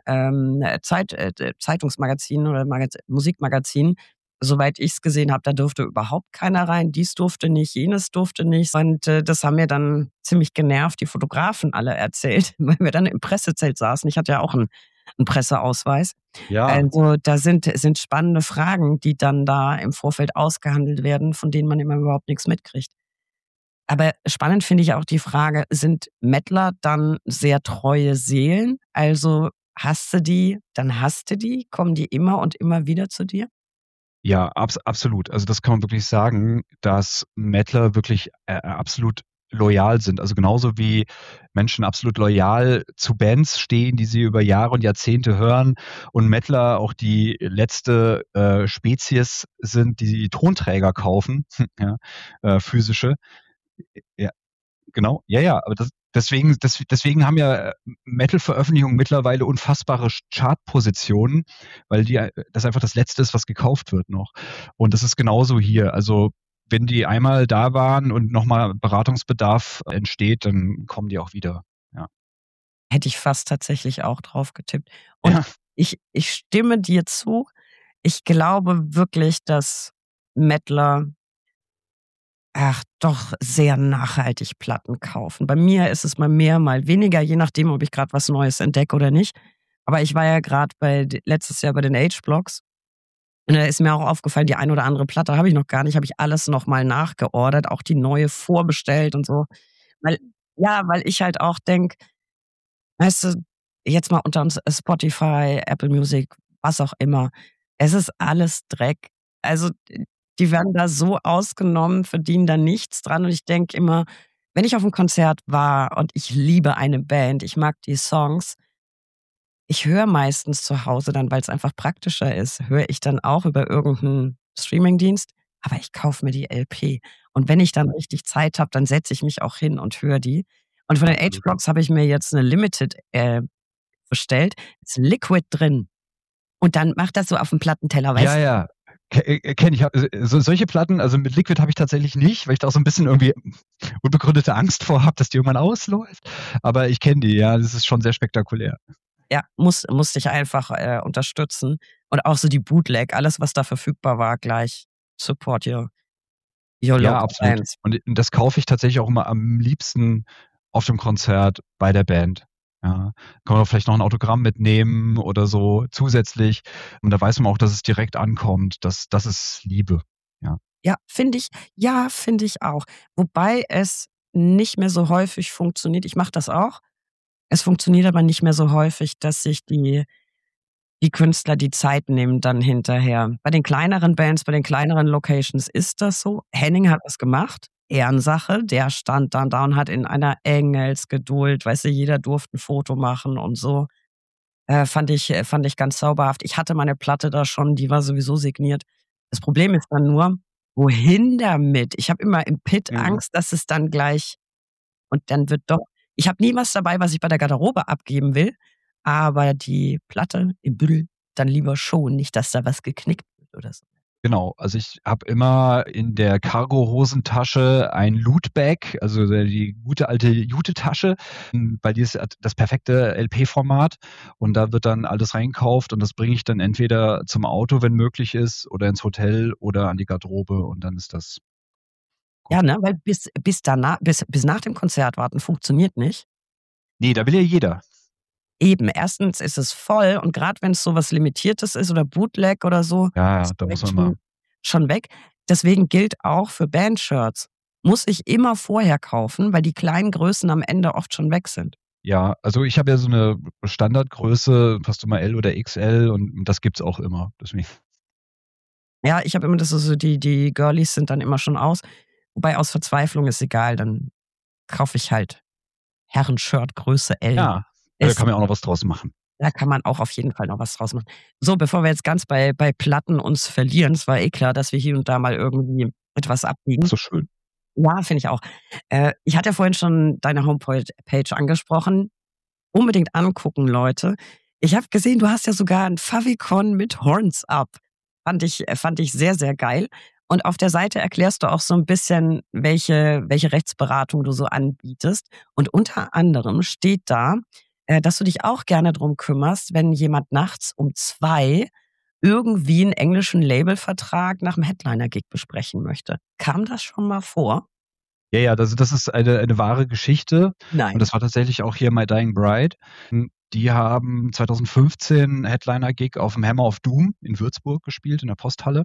Zeitungsmagazinen oder Musikmagazinen, soweit ich's gesehen habe, da durfte überhaupt keiner rein. Dies durfte nicht, jenes durfte nicht. Und, das haben mir dann ziemlich genervt die Fotografen alle erzählt, weil wir dann im Pressezelt saßen. Ich hatte ja auch 'n Presseausweis. Ja, Also, da sind spannende Fragen, die dann da im Vorfeld ausgehandelt werden, von denen man immer überhaupt nix mitkriegt. Aber spannend finde ich auch die Frage, sind Mettler dann sehr treue Seelen? Also, hast du die, dann hast du die? Kommen die immer und immer wieder zu dir? ja, absolut. Also, das kann man wirklich sagen, dass Mettler wirklich, absolut loyal sind. Also, genauso wie Menschen absolut loyal zu Bands stehen, die sie über Jahre und Jahrzehnte hören und Mettler auch die letzte, Spezies sind, die Tonträger kaufen, ja, physische. Ja. Genau, ja, ja, aber deswegen haben ja Metal-Veröffentlichungen mittlerweile unfassbare Chartpositionen, weil das einfach das Letzte ist, was gekauft wird noch. Und das ist genauso hier. Also, wenn die einmal da waren und noch mal Beratungsbedarf entsteht, dann kommen die auch wieder. Ja. Hätte ich fast tatsächlich auch drauf getippt. Und Ja, ich stimme dir zu. Ich glaube wirklich, dass Mettler, doch sehr nachhaltig Platten kaufen. Bei mir ist es mal mehr, mal weniger, je nachdem, ob ich grad was Neues entdecke oder nicht. Aber ich war ja grad letztes Jahr bei den Ageblocks. Und da ist mir auch aufgefallen, die ein oder andere Platte habe ich noch gar nicht, habe ich alles noch mal nachgeordert, auch die neue vorbestellt und so. Weil weil ich halt auch denke, weißt du, jetzt mal unter uns Spotify, Apple Music, was auch immer, es ist alles Dreck. Also, die werden da so ausgenommen, verdienen da nichts dran und ich denke immer, wenn ich auf 'n Konzert war und ich liebe eine Band, ich mag die Songs, ich höre meistens zu Hause dann, weil's einfach praktischer ist, höre ich dann auch über irgend 'n Streamingdienst, aber ich kaufe mir die LP. Und wenn ich dann richtig Zeit habe, dann setze ich mich auch hin und höre die. Und von den absolut. Ageblocks habe ich mir jetzt 'ne Limited, bestellt. Ist Liquid drin. Und dann macht das so aufm Plattenteller, Ja, weißt du? ja, kenne ich. Solche Platten, also mit Liquid habe ich tatsächlich nicht, weil ich da auch so 'n bisschen irgendwie unbegründete Angst vor habe, dass die irgendwann ausläuft. Aber ich kenne die, ja, das ist schon sehr spektakulär. Ja, musste ich einfach, unterstützen. Und auch so die Bootleg, alles, was da verfügbar war, gleich Support hier. Your Ja, local absolut. bands. Und das kaufe ich tatsächlich auch immer am liebsten auf dem Konzert bei der Band. Ja. Kann man auch vielleicht noch ein Autogramm mitnehmen oder so zusätzlich. Und da weiß man auch, dass es direkt ankommt. Das ist Liebe. Ja. Ja, finde ich auch. Wobei es nicht mehr so häufig funktioniert. Ich mache das auch. Es funktioniert aber nicht mehr so häufig, dass sich die Künstler die Zeit nehmen dann hinterher. Bei den kleineren Bands, bei den kleineren Locations ist das so. Henning hat das gemacht, Ehrensache. Der stand dann da und hat in einer Engelsgeduld, weißt du, jeder durfte 'n Foto machen und so. Fand ich ganz zauberhaft. Ich hatte meine Platte da schon, die war sowieso signiert. Das Problem ist dann nur, wohin damit? Ich habe immer im Pit Mhm. Angst, dass es dann gleich und dann wird doch ich habe nie was dabei, was ich bei der Garderobe abgeben will, aber die Platte im Büdel dann lieber schon, nicht, dass da was geknickt wird oder so. Genau, also ich habe immer in der Cargo-Hosentasche ein Loot-Bag, also die gute alte Jute-Tasche, weil die ist das perfekte LP-Format und da wird dann alles reingekauft und das bringe ich dann entweder zum Auto, wenn möglich ist, oder ins Hotel oder an die Garderobe und dann ist das Ja, gut. ne, weil bis nach dem Konzert warten funktioniert nicht. Ne, da will ja jeder. Eben, erstens ist es voll und grad wenn's so was Limitiertes ist oder Bootleg oder so, Ja, ist ja, da muss direkt man immer schon weg. Deswegen gilt auch für Bandshirts, muss ich immer vorher kaufen, weil die kleinen Größen am Ende oft schon weg sind. ja, also ich habe ja so 'ne Standardgröße, passt immer L oder XL und das gibt's auch immer, deswegen. Ja, ich habe immer das ist so die Girlies sind dann immer schon aus. Wobei aus Verzweiflung ist egal, dann kaufe ich halt Herrenshirt Größe L. Ja, da Ist kann man ja auch noch was draus machen. Da kann man auch auf jeden Fall noch was draus machen. So, bevor wir jetzt ganz bei Platten uns verlieren, es war eh klar, dass wir hier und da mal irgendwie etwas Ach abbiegen. so, schön. Ja, finde ich auch. Ich hatte ja vorhin schon deine Homepage angesprochen. Unbedingt angucken, Leute. Ich habe gesehen, du hast ja sogar 'n Favicon mit Horns Up. Fand ich sehr, sehr geil. Und auf der Seite erklärst du auch so 'n bisschen, welche Rechtsberatung du so anbietest. Und unter anderem steht da, dass du dich auch gerne drum kümmerst, wenn jemand nachts um 2 irgendwie 'n englischen Labelvertrag nach 'm Headliner-Gig besprechen möchte. Kam das schon mal vor? Ja, ja, das ist eine wahre Geschichte und Nein. das war tatsächlich auch hier My Dying Bride. Die haben 2015 Headliner-Gig auf'm Hammer of Doom in Würzburg gespielt, in der Posthalle.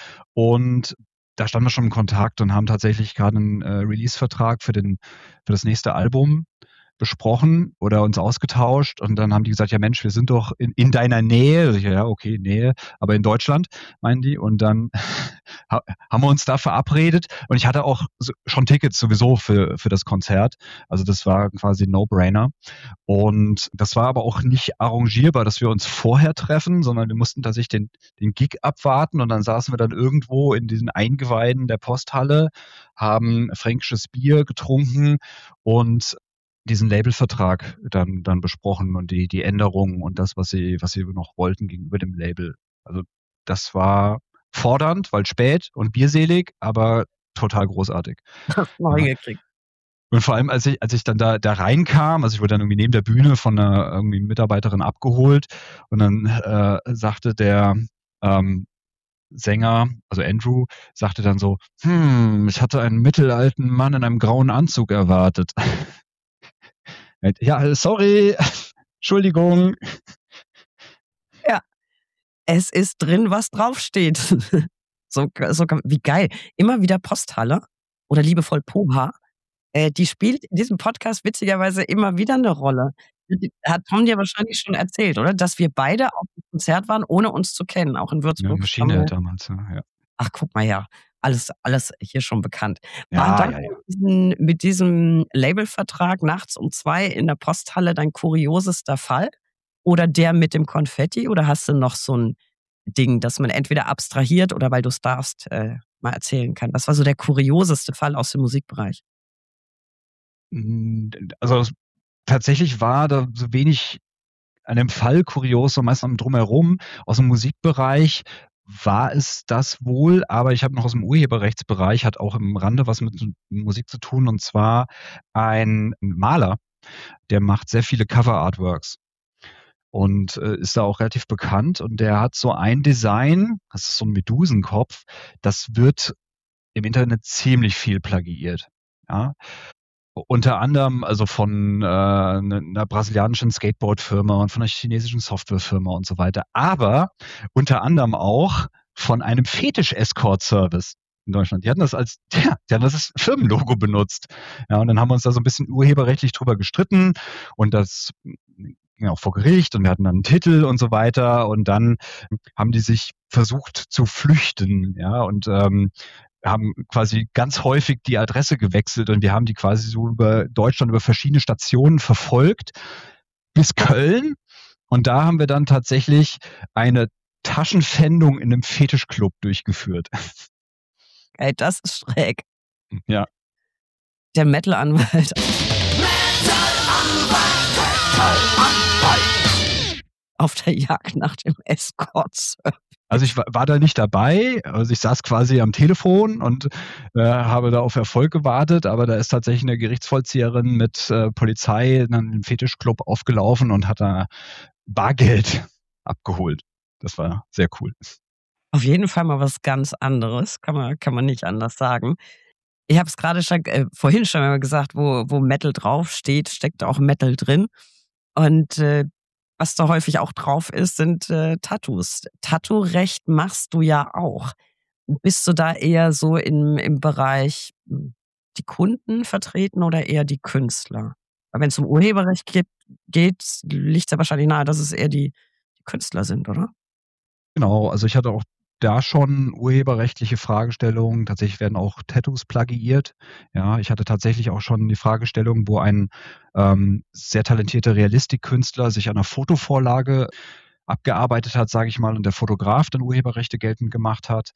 Und da standen wir schon im Kontakt und haben tatsächlich grade 'nen, Release-Vertrag für das nächste Album besprochen oder uns ausgetauscht und dann haben die gesagt: „Ja Mensch, wir sind doch in deiner Nähe.“ Ich: „Ja, okay, Nähe, aber in Deutschland“, meinen die. Und dann haben wir uns da verabredet und ich hatte auch schon Tickets sowieso für das Konzert. Also das war quasi 'n No-Brainer. Und das war aber auch nicht arrangierbar, dass wir uns vorher treffen, sondern wir mussten tatsächlich den Gig abwarten und dann saßen wir dann irgendwo in diesen Eingeweiden der Posthalle, haben fränkisches Bier getrunken und diesen Labelvertrag dann besprochen und die Änderungen und das, was sie noch wollten gegenüber dem Label. Also, das war fordernd, weil spät und bierselig, aber total großartig. Hast noch Ja. hingekriegt. Und vor allem, als ich dann da reinkam, also ich wurde dann irgendwie neben der Bühne von 'ner irgendwie Mitarbeiterin abgeholt und dann, sagte der, ähm, Sänger, also Andrew, sagte dann so: ich hatte einen mittelalten Mann in einem grauen Anzug erwartet.“ „Ja, sorry, Entschuldigung.“ Ja, es ist drin, was draufsteht. Wie geil. Immer wieder Posthalle oder liebevoll Poha, die spielt in diesem Podcast witzigerweise immer wieder 'ne Rolle. Hat Tom dir wahrscheinlich schon erzählt, oder? Dass wir beide auf 'nem Konzert waren, ohne uns zu kennen, auch in Ja, Würzburg Machine Head damals, ja. ach, guck mal her, alles hier schon bekannt. War Ja, dann ja, ja. mit diesem Labelvertrag nachts um 2 in der Posthalle dein kuriosester Fall oder der mit dem Konfetti oder hast du noch so 'n Ding, das man entweder abstrahiert oder weil du's darfst, mal erzählen kann? Was war so der kurioseste Fall aus dem Musikbereich? Also, tatsächlich war da so wenig an dem Fall kurios, so meist am Drumherum. Aus'm Musikbereich war es das wohl, aber ich habe noch aus'm Urheberrechtsbereich, hat auch im Rande was mit Musik zu tun, und zwar ein Maler, der macht sehr viele Cover-Artworks und, ist da auch relativ bekannt und der hat so ein Design, das ist so 'n Medusenkopf, das wird im Internet ziemlich viel plagiiert. Ja. Unter anderem also von einer brasilianischen Skateboard-Firma und von einer chinesischen Softwarefirma und so weiter. Aber unter anderem auch von einem Fetisch-Escort-Service in Deutschland. Die hatten das als Firmenlogo benutzt. Ja, und dann haben wir uns da so ein bisschen urheberrechtlich drüber gestritten und das ging auch vor Gericht und wir hatten dann einen Titel und so weiter und dann haben die sich versucht zu flüchten, ja, und haben quasi ganz häufig die Adresse gewechselt und wir haben die quasi so über Deutschland, über verschiedene Stationen verfolgt bis Köln. Und da haben wir dann tatsächlich eine Taschenpfändung in einem Fetischclub durchgeführt. Ey, das ist schräg. Ja. Der Metal-Anwalt. Auf der Jagd nach dem Escort-Service. Also ich war da nicht dabei, also ich saß quasi am Telefon und habe da auf Erfolg gewartet, aber da ist tatsächlich eine Gerichtsvollzieherin mit Polizei dann im Fetischclub aufgelaufen und hat da Bargeld abgeholt. Das war sehr cool. Auf jeden Fall mal was ganz anderes, kann man nicht anders sagen. Ich habe es gerade schon vorhin schon mal gesagt, wo Metal draufsteht, steckt auch Metal drin. Und was da häufig auch drauf ist, sind Tattoos. Tattoo-Recht machst du ja auch. Bist du da eher so im Bereich die Kunden vertreten oder eher die Künstler? Weil wenn es um Urheberrecht geht, liegt es ja wahrscheinlich nahe, dass es eher die Künstler sind, oder? Genau, also ich hatte auch da schon urheberrechtliche Fragestellungen. Tatsächlich werden auch Tattoos plagiiert. Ja, ich hatte tatsächlich auch schon die Fragestellung, wo ein sehr talentierter Realistikkünstler sich an einer Fotovorlage abgearbeitet hat, sage ich mal, und der Fotograf dann Urheberrechte geltend gemacht hat.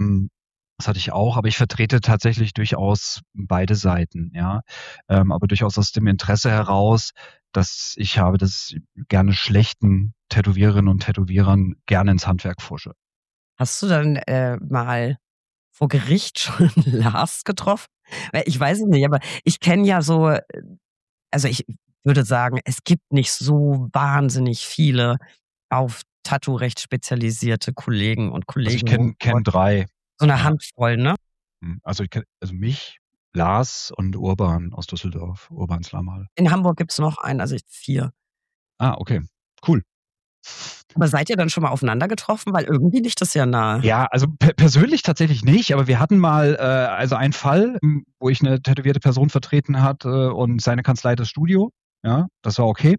Das hatte ich auch, aber ich vertrete tatsächlich durchaus beide Seiten, ja. Aber durchaus aus dem Interesse heraus, dass ich habe das gerne schlechten Tätowiererinnen und Tätowierern gerne ins Handwerk pfusche. Hast du dann mal vor Gericht schon Lars getroffen? Weil ich weiß es nicht, aber ich kenne ja so, also ich würde sagen, es gibt nicht so wahnsinnig viele auf Tattoo-Recht spezialisierte Kollegen und Also ich Kolleginnen. kenne 3. So 'ne Ja. Handvoll, ne? Also ich kenne also mich, Lars und Urban aus Düsseldorf, Urban Slamal. In Hamburg gibt's noch einen, also 4. Ah, okay, cool. Aber seid ihr dann schon mal aufeinander getroffen? Weil irgendwie liegt das ja nahe. Ja, also persönlich tatsächlich nicht, aber wir hatten mal also einen Fall, wo ich eine tätowierte Person vertreten hatte und seine Kanzlei das Studio. Ja, das war okay.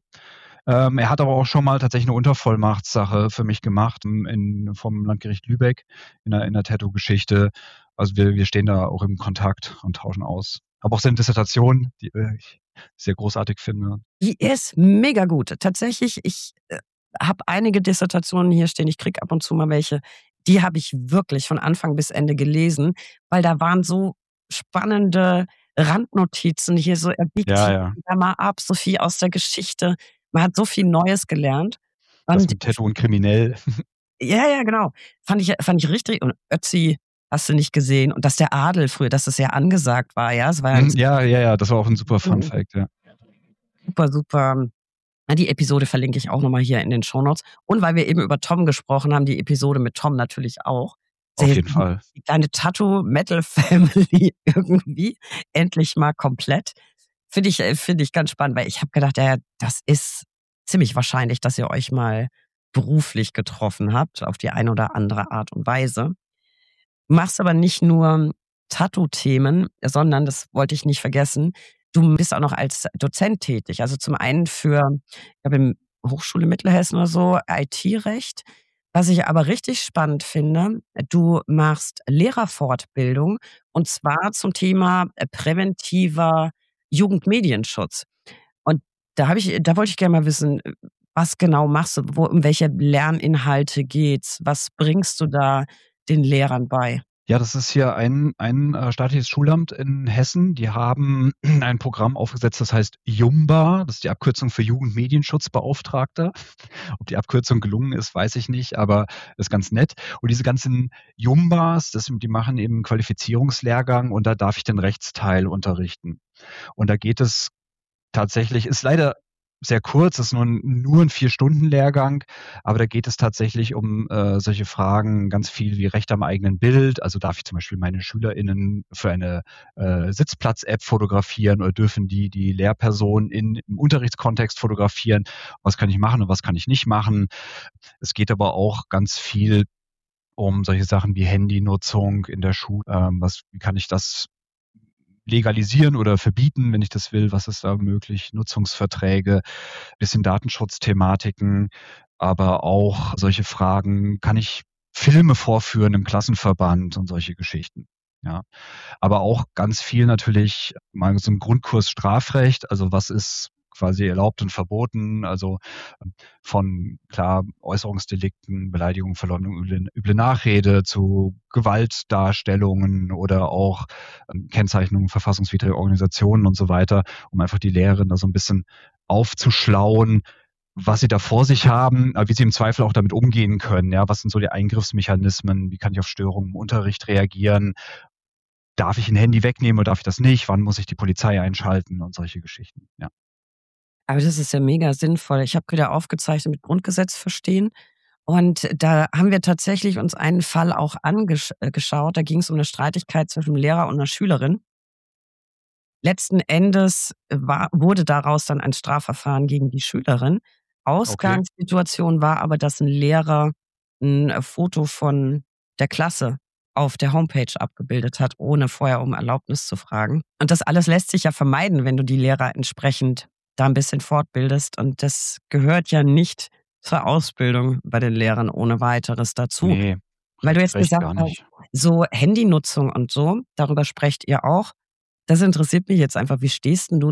Er hat aber auch schon mal tatsächlich eine Untervollmachtssache für mich gemacht vom Landgericht Lübeck in der Tattoo-Geschichte. Also wir stehen da auch im Kontakt und tauschen aus. Habe auch seine Dissertation, die ich sehr großartig finde. Die ist mega gut. Tatsächlich, ich habe einige Dissertationen hier stehen. Ich kriege ab und zu mal welche. Die habe ich wirklich von Anfang bis Ende gelesen, weil da waren so spannende Randnotizen hier so, er biegt Ja, hier ja. da mal ab, so viel aus der Geschichte. Man hat so viel Neues gelernt. Das Und mit Tattoo und kriminell. ja, ja, genau. Fand ich richtig. Und Ötzi hast du nicht gesehen. Und dass der Adel früher, dass das ja angesagt war, ja. Es war ja Ja, das war auch ein super Fun Fact, ja. super, super. Die Episode verlinke ich auch nochmal hier in den Shownotes. Und weil wir eben über Tom gesprochen haben, die Episode mit Tom natürlich auch. Auf jeden Fall. Die kleine Tattoo-Metal-Family irgendwie endlich mal komplett. Finde ich ganz spannend, weil ich habe gedacht, ja, das ist ziemlich wahrscheinlich, dass ihr euch mal beruflich getroffen habt, auf die eine oder andere Art und Weise. Du machst aber nicht nur Tattoo-Themen, sondern, das wollte ich nicht vergessen, du bist auch noch als Dozent tätig. Also zum einen für, ich glaube, in Hochschule Mittelhessen oder so, IT-Recht. Was ich aber richtig spannend finde, du machst Lehrerfortbildung und zwar zum Thema präventiver Jugendmedienschutz. Und da wollte ich gerne mal wissen, was genau machst du? Um welche Lerninhalte geht's? Was bringst du da den Lehrern bei? Ja, das ist hier ein staatliches Schulamt in Hessen. Die haben ein Programm aufgesetzt, das heißt JUMBA. Das ist die Abkürzung für Jugendmedienschutzbeauftragter. Ob die Abkürzung gelungen ist, weiß ich nicht, aber ist ganz nett. Und diese ganzen JUMBAs, die machen eben einen Qualifizierungslehrgang und da darf ich den Rechtsteil unterrichten. Und da geht es tatsächlich, ist leider sehr kurz, ist nur 'n 4-Stunden-Lehrgang, aber da geht es tatsächlich um, solche Fragen ganz viel wie Recht am eigenen Bild. Also, darf ich zum Beispiel meine SchülerInnen für eine, Sitzplatz-App fotografieren oder dürfen die Lehrperson im Unterrichtskontext fotografieren? Was kann ich machen und was kann ich nicht machen? Es geht aber auch ganz viel um solche Sachen wie Handynutzung in der Schule. Wie kann ich das legalisieren oder verbieten, wenn ich das will? Was ist da möglich? Nutzungsverträge, bisschen Datenschutzthematiken, aber auch solche Fragen: Kann ich Filme vorführen im Klassenverband und solche Geschichten, ja. Aber auch ganz viel natürlich mal so 'n Grundkurs Strafrecht, also was ist quasi erlaubt und verboten, also, von klar Äußerungsdelikten, Beleidigung, Verleumdung, üble Nachrede zu Gewaltdarstellungen oder auch, Kennzeichnung verfassungswidriger Organisationen und so weiter, um einfach die Lehrerin da so 'n bisschen aufzuschlauen, was sie da vor sich haben, aber wie sie im Zweifel auch damit umgehen können, ja? Was sind so die Eingriffsmechanismen? Wie kann ich auf Störungen im Unterricht reagieren? Darf ich 'n Handy wegnehmen oder darf ich das nicht? Wann muss ich die Polizei einschalten und solche Geschichten, ja. Aber das ist ja mega sinnvoll. Ich habe wieder aufgezeichnet mit Grundgesetz verstehen. Und da haben wir tatsächlich uns einen Fall auch geschaut. Da ging es um eine Streitigkeit zwischen 'nem Lehrer und 'ner Schülerin. Letzten Endes wurde daraus dann ein Strafverfahren gegen die Schülerin. Okay. Ausgangssituation war aber, dass 'n Lehrer 'n Foto von der Klasse auf der Homepage abgebildet hat, ohne vorher um Erlaubnis zu fragen. Und das alles lässt sich ja vermeiden, wenn du die Lehrer entsprechend da 'n bisschen fortbildest. Und das gehört ja nicht zur Ausbildung bei den Lehrern ohne Weiteres dazu. Ne, Weil du jetzt recht gesagt gar hast, nicht. so Handynutzung und so, darüber sprecht ihr auch. Das interessiert mich jetzt einfach. Wie stehst 'n du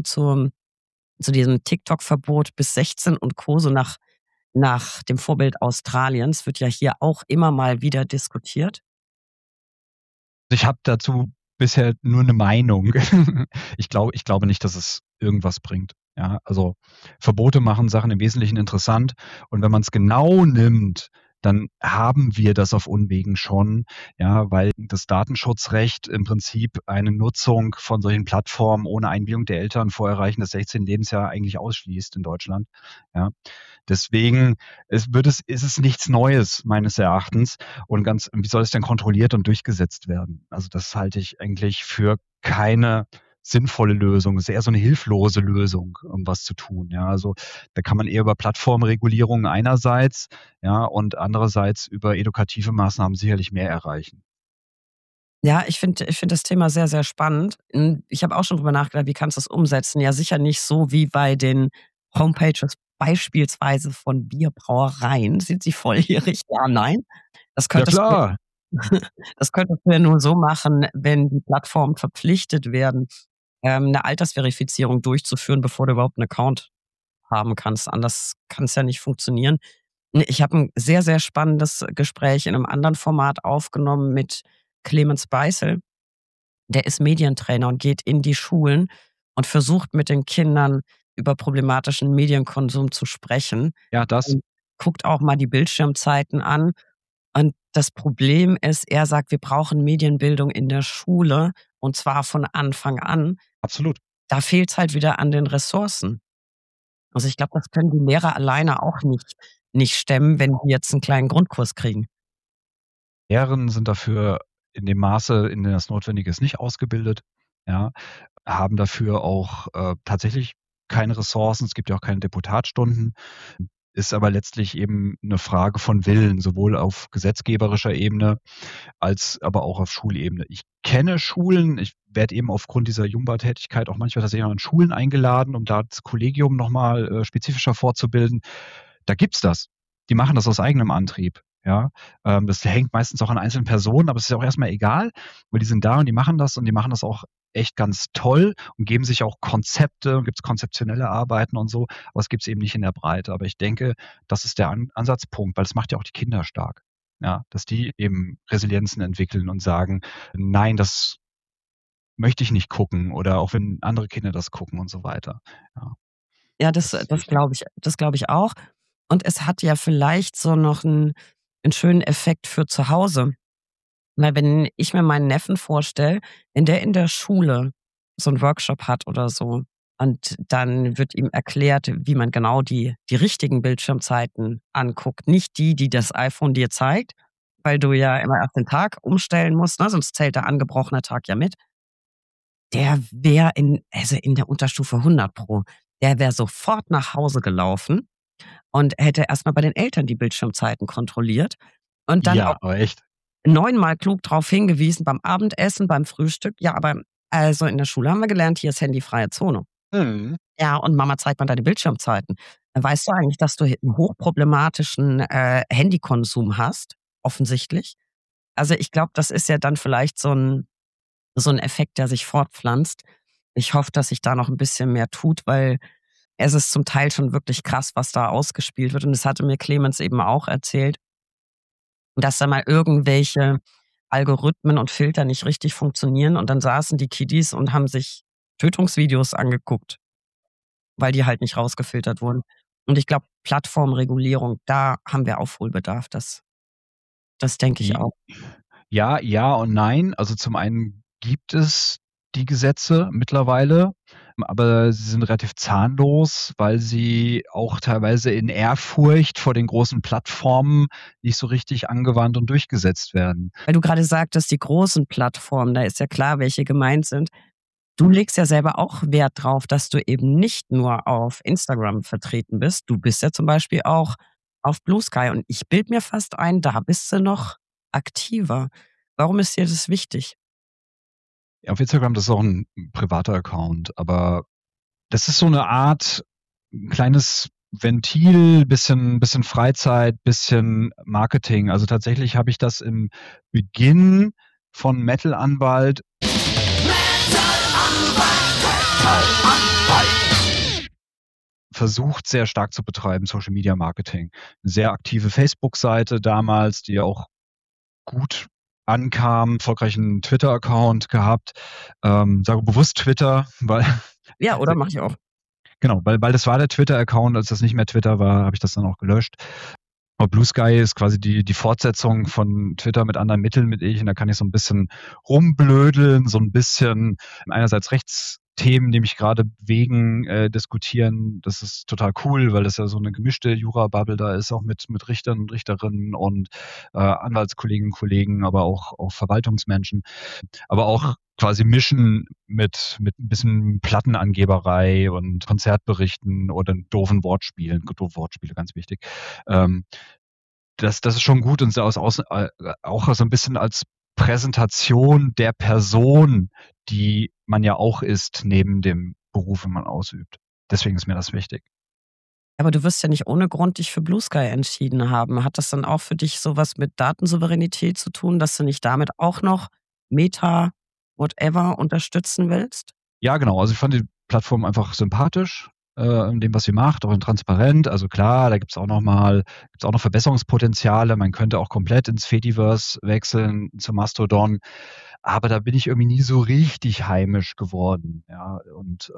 zu diesem TikTok-Verbot bis 16 und Co. so nach dem Vorbild Australiens? Wird ja hier auch immer mal wieder diskutiert. Ich habe dazu bisher nur 'ne Meinung. Ich glaube nicht, dass es irgendwas bringt, ja? Also, Verbote machen Sachen im Wesentlichen interessant und wenn man's genau nimmt, dann haben wir das auf Unwegen schon, ja, weil das Datenschutzrecht im Prinzip eine Nutzung von solchen Plattformen ohne Einwilligung der Eltern vor Erreichen des 16. Lebensjahr eigentlich ausschließt in Deutschland, ja. Deswegen ist es nichts Neues meines Erachtens und wie soll es denn kontrolliert und durchgesetzt werden? Also, das halte ich eigentlich für keine sinnvolle Lösung. Das ist eher so 'ne hilflose Lösung, um was zu tun, ja. Also, da kann man eher über Plattformregulierung einerseits, ja, und andererseits über edukative Maßnahmen sicherlich mehr erreichen. Ja, ich finde das Thema sehr, sehr spannend. Ich habe auch schon drüber nachgedacht, wie kannst du das umsetzen? Ja, sicher nicht so wie bei den Homepages beispielsweise von Bierbrauereien. Sind sie volljährig? Ja, nein. Das Ja könntest du klar. das könntest du ja nur so machen, wenn die Plattformen verpflichtet werden, 'ne Altersverifizierung durchzuführen, bevor du überhaupt 'n Account haben kannst. Anders kann's ja nicht funktionieren. Ich habe 'n sehr, sehr spannendes Gespräch in 'nem anderen Format aufgenommen mit Clemens Beißel. Der ist Medientrainer und geht in die Schulen und versucht mit den Kindern über problematischen Medienkonsum zu sprechen Ja, das und guckt auch mal die Bildschirmzeiten an. Und das Problem ist, er sagt, wir brauchen Medienbildung in der Schule und zwar von Anfang an. absolut. Da fehlt's halt wieder an den Ressourcen. Also, ich glaube, das können die Lehrer alleine auch nicht stemmen, wenn die jetzt 'n kleinen Grundkurs kriegen. Lehrerinnen sind dafür in dem Maße, in dem das notwendig ist, nicht ausgebildet, ja, haben dafür auch, tatsächlich keine Ressourcen. Es gibt ja auch keine Deputatstunden. Ist aber letztlich eben 'ne Frage von Willen, sowohl auf gesetzgeberischer Ebene als aber auch auf Schulebene. Ich kenne Schulen, ich werde eben aufgrund dieser Jungbar-Tätigkeit auch manchmal tatsächlich an Schulen eingeladen, um da das Kollegium noch mal, spezifischer fortzubilden. Da gibt's das. Die machen das aus eigenem Antrieb, ja. Das hängt meistens auch an einzelnen Personen, aber es ist ja auch erst mal egal, weil die sind da und die machen das auch echt ganz toll und geben sich auch Konzepte, gibt's konzeptionelle Arbeiten und so, aber das gibt's eben nicht in der Breite. Aber ich denke, das ist der Ansatzpunkt, weil das macht ja auch die Kinder stark, ja, dass die eben Resilienzen entwickeln und sagen: „Nein, das möchte ich nicht gucken“, oder auch wenn andere Kinder das gucken und so weiter. Ja, Ja, das das ist das wichtig. glaube ich auch. Und es hat ja vielleicht so noch 'n schönen Effekt für zu Hause. Weil wenn ich mir meinen Neffen vorstelle, wenn der in der Schule so 'n Workshop hat oder so Und dann wird ihm erklärt, wie man genau die richtigen Bildschirmzeiten anguckt. Nicht die, die das iPhone dir zeigt, weil du ja immer erst den Tag umstellen musst, ne, sonst zählt der angebrochene Tag ja mit. Der wäre in der Unterstufe 100 Pro. Der wäre sofort nach Hause gelaufen und hätte erst mal bei den Eltern die Bildschirmzeiten kontrolliert und dann auch Ja, aber echt. 9-mal klug drauf hingewiesen beim Abendessen, beim Frühstück: „Ja, aber also in der Schule haben wir gelernt, hier ist handyfreie Zone.“ Mhm. „Ja, und Mama zeigt mal deine Bildschirmzeiten.“ „Weißt du eigentlich, dass du 'n hochproblematischen, Handykonsum hast?“ Offensichtlich. Also, ich glaube, das ist ja dann vielleicht so 'n Effekt, der sich fortpflanzt. Ich hoffe, dass sich da noch 'n bisschen mehr tut, weil es ist zum Teil schon wirklich krass, was da ausgespielt wird. Und das hatte mir Clemens eben auch erzählt, dass da mal irgendwelche Algorithmen und Filter nicht richtig funktionieren und dann saßen die Kiddies und haben sich Tötungsvideos angeguckt, weil die halt nicht rausgefiltert wurden. Und ich glaube, Plattformregulierung, da haben wir Aufholbedarf. Das denke ich I auch. Ja, ja und nein. Also, zum einen gibt es die Gesetze mittlerweile, aber sie sind relativ zahnlos, weil sie auch teilweise in Ehrfurcht vor den großen Plattformen nicht so richtig angewandt und durchgesetzt werden. Weil du grade sagtest, die großen Plattformen, da ist ja klar, welche gemeint sind. Du legst ja selber auch Wert drauf, dass du eben nicht nur auf Instagram vertreten bist. Du bist ja zum Beispiel auch auf Blue Sky und ich bilde mir fast ein, da bist du noch aktiver. Warum ist dir das wichtig? Auf Instagram, das ist auch 'n privater Account, aber das ist so 'ne Art kleines Ventil, bisschen Freizeit, bisschen Marketing. Also, tatsächlich habe ich das im Beginn von Metal Anwalt versucht, sehr stark zu betreiben, Social Media Marketing. Sehr aktive Facebook-Seite damals, die auch gut ankam, erfolgreichen Twitter-Account gehabt. Sage bewusst Twitter, weil Ja, oder? Mache ich auch. genau, weil das war der Twitter-Account. Als das nicht mehr Twitter war, habe ich das dann auch gelöscht. Aber Blue Sky ist quasi die Fortsetzung von Twitter mit anderen Mitteln mit ich und da kann ich so 'n bisschen rumblödeln, so 'n bisschen einerseits Rechtsthemen, die mich grade bewegen, diskutieren. Das ist total cool, weil das ja so 'ne gemischte Jura-Bubble da ist, auch mit Richtern und Richterinnen und, Anwaltskolleginnen und Kollegen, aber auch Verwaltungsmenschen. Aber auch quasi mischen mit 'n bisschen Plattenangeberei und Konzertberichten oder doofen Wortspielen. Doofe Wortspiele, ganz wichtig. Ähm, das ist schon gut und so aus außen auch so 'n bisschen als Präsentation der Person, die man ja auch ist neben dem Beruf, den man ausübt. Deswegen ist mir das wichtig. Aber du wirst ja nicht ohne Grund dich für Blue Sky entschieden haben. Hat das dann auch für dich so was mit Datensouveränität zu tun, dass du nicht damit auch noch Meta, whatever unterstützen willst? Ja, genau. Also, ich fand die Plattform einfach sympathisch, in dem, was sie macht, auch in transparent. Also, klar, da gibt's auch noch Verbesserungspotenziale. Man könnte auch komplett ins Fediverse wechseln, zu Mastodon, aber da bin ich irgendwie nie so richtig heimisch geworden, ja, und,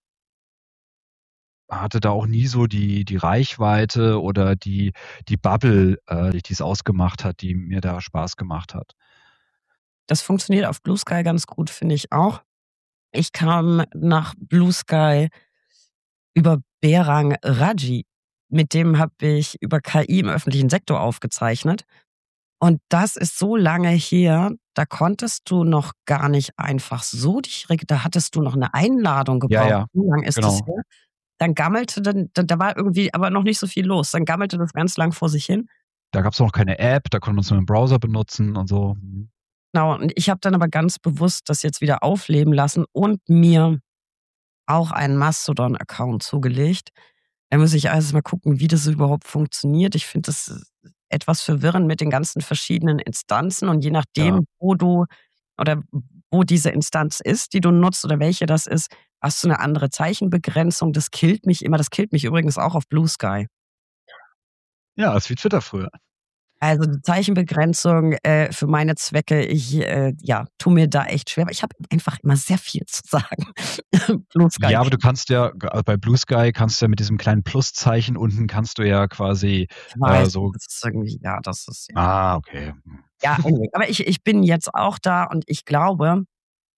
hatte da auch nie so die Reichweite oder die Bubble, die's ausgemacht hat, die mir da Spaß gemacht hat. Das funktioniert auf Blue Sky ganz gut, finde ich auch. Ich kam nach Blue Sky über Berang Raji. Mit dem habe ich über KI im öffentlichen Sektor aufgezeichnet. Und das ist so lange her, da konntest du noch gar nicht einfach so dich da hattest du noch 'ne Einladung Ja, gebraucht. ja, So lang ist das genau. her. Dann gammelte da war irgendwie aber noch nicht so viel los. Dann gammelte das ganz lang vor sich hin. Da gab's noch keine App, da konnte man's nur im Browser benutzen und so. Mhm. Genau, und ich habe dann aber ganz bewusst das jetzt wieder aufleben lassen und mir auch einen Mastodon-Account zugelegt. Da muss ich erst mal gucken, wie das überhaupt funktioniert. Ich finde das etwas verwirrend mit den ganzen verschiedenen Instanzen und je Ja. nachdem, wo du oder wo diese Instanz ist, die du nutzt oder welche das ist, hast du 'ne andere Zeichenbegrenzung. Das killt mich immer. Das killt mich übrigens auch auf Blue Sky. Ja, ist wie Twitter früher. Also, die Zeichenbegrenzung, für meine Zwecke, ich, ja, tue mir da echt schwer, aber ich habe einfach immer sehr viel zu sagen. Blue Sky. Ja, aber du kannst ja bei Blue Sky kannst du ja mit diesem kleinen Pluszeichen unten kannst du ja quasi, Ich weiß, so das ist irgendwie ja, das ist ja ah, okay. ja, anyway. Aber ich bin jetzt auch da und ich glaube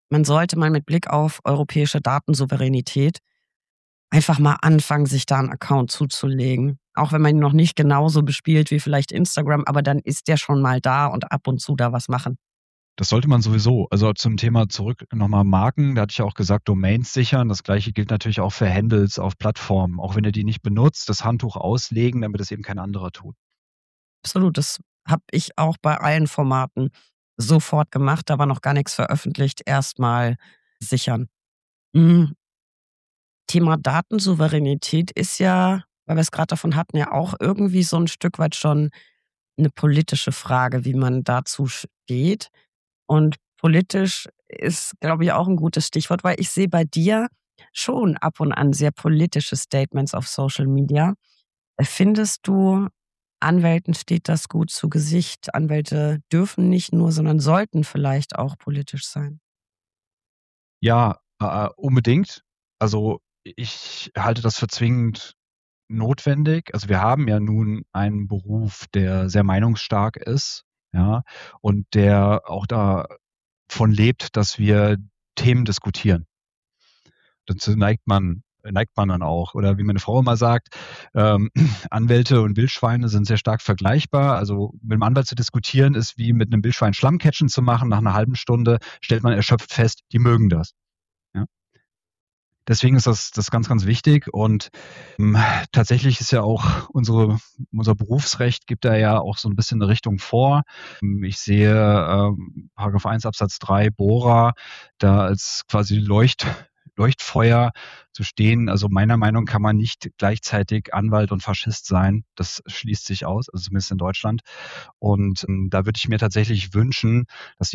man sollte mal mit Blick auf europäische Datensouveränität einfach mal anfangen, sich da 'n Account zuzulegen. Auch wenn man ihn noch nicht genauso bespielt wie vielleicht Instagram, aber dann ist der schon mal da und ab und zu da was machen. Das sollte man sowieso. Also zum Thema zurück nochmal Marken, da hatte ich ja auch gesagt, Domains sichern. Das Gleiche gilt natürlich auch für Handles auf Plattformen. Auch wenn ihr die nicht benutzt, das Handtuch auslegen, damit es eben kein anderer tut. Absolut, das habe ich auch bei allen Formaten sofort gemacht. Da war noch gar nix veröffentlicht, erst mal sichern. Hm, Thema Datensouveränität ist ja, weil wir's grad davon hatten, ja auch irgendwie so 'n Stück weit schon 'ne politische Frage, wie man dazu steht. Und politisch ist, glaube ich, auch 'n gutes Stichwort, weil ich sehe bei dir schon ab und an sehr politische Statements auf Social Media. Findest du, Anwälten steht das gut zu Gesicht? Anwälte dürfen nicht nur, sondern sollten vielleicht auch politisch sein? Ja, unbedingt. Also, ich halte das für zwingend notwendig. Also, wir haben ja nun einen Beruf, der sehr meinungsstark ist, ja, und der auch davon lebt, dass wir Themen diskutieren. Dazu neigt man dann auch. Oder wie meine Frau immer sagt, ähm, Anwälte und Wildschweine sind sehr stark vergleichbar. Also, mit 'nem Anwalt zu diskutieren, ist wie mit 'nem Wildschwein Schlammcatchen zu machen. Nach 'ner halben Stunde stellt man erschöpft fest, die mögen das, ja? Deswegen ist das ganz, ganz wichtig und, tatsächlich ist ja auch unser Berufsrecht gibt da ja auch so 'n bisschen 'ne Richtung vor. Ich sehe, Paragraph 1 Absatz 3 Bora da als quasi Leuchtfeuer zu stehen. Also, meiner Meinung kann man nicht gleichzeitig Anwalt und Faschist sein. Das schließt sich aus, also zumindest in Deutschland. Und, da würde ich mir tatsächlich wünschen, dass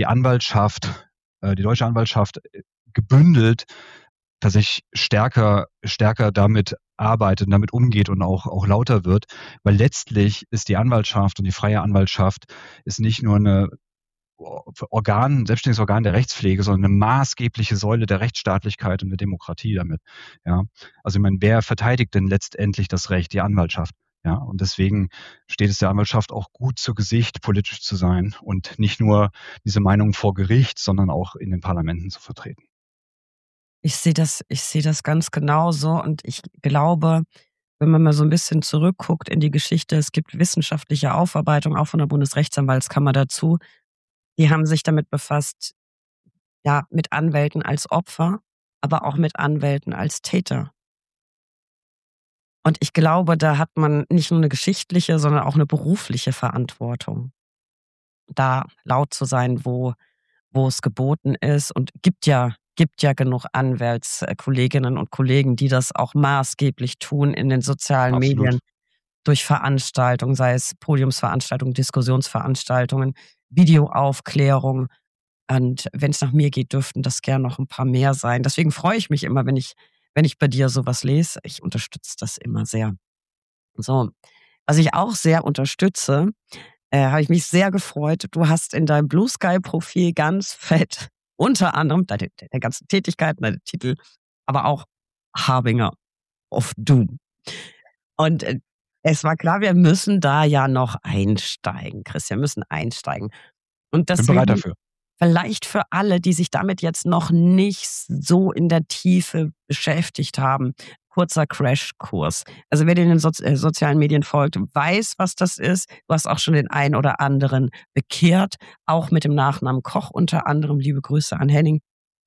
die deutsche Anwaltschaft, gebündelt tatsächlich stärker damit arbeitet und damit umgeht und auch lauter wird. Weil letztlich ist die Anwaltschaft und die freie Anwaltschaft ist nicht nur 'ne selbstständiges Organ der Rechtspflege, sondern 'ne maßgebliche Säule der Rechtsstaatlichkeit und der Demokratie damit, ja. Also, ich meine, wer verteidigt denn letztendlich das Recht? Die Anwaltschaft, ja. Und deswegen steht es der Anwaltschaft auch gut zu Gesicht, politisch zu sein und nicht nur diese Meinung vor Gericht, sondern auch in den Parlamenten zu vertreten. Ich sehe das ganz genauso und ich glaube, wenn man mal so 'n bisschen zurückguckt in die Geschichte, es gibt wissenschaftliche Aufarbeitung auch von der Bundesrechtsanwaltskammer dazu. Die haben sich damit befasst, ja, mit Anwälten als Opfer, aber auch mit Anwälten als Täter. Und ich glaube, da hat man nicht nur 'ne geschichtliche, sondern auch 'ne berufliche Verantwortung, da laut zu sein, wo es geboten ist und gibt ja genug Kolleginnen und Kollegen, die das auch maßgeblich tun in den sozialen Medien Absolut. durch Veranstaltungen, sei es Podiumsveranstaltungen, Diskussionsveranstaltungen, Videoaufklärung. Und wenn's nach mir geht, dürften das gern noch 'n paar mehr sein. Deswegen freue ich mich immer, wenn ich bei dir so was lese. Ich unterstütze das immer sehr. So, was ich auch sehr unterstütze, habe ich mich sehr gefreut. Du hast in deinem Blue Sky Profil ganz fett unter anderem deine ganzen Tätigkeiten, deine Titel, aber auch Harbinger of Doom. Und, es war klar, wir müssen da ja noch einsteigen, Chris, wir müssen einsteigen. Und Bin bereit deswegen dafür. vielleicht für alle, die sich damit jetzt noch nicht so in der Tiefe beschäftigt haben, kurzer Crashkurs. Also, wer dir in den sozialen Medien folgt, weiß, was das ist. Du hast auch schon den einen oder anderen bekehrt, auch mit dem Nachnamen Koch unter anderem. Liebe Grüße an Henning.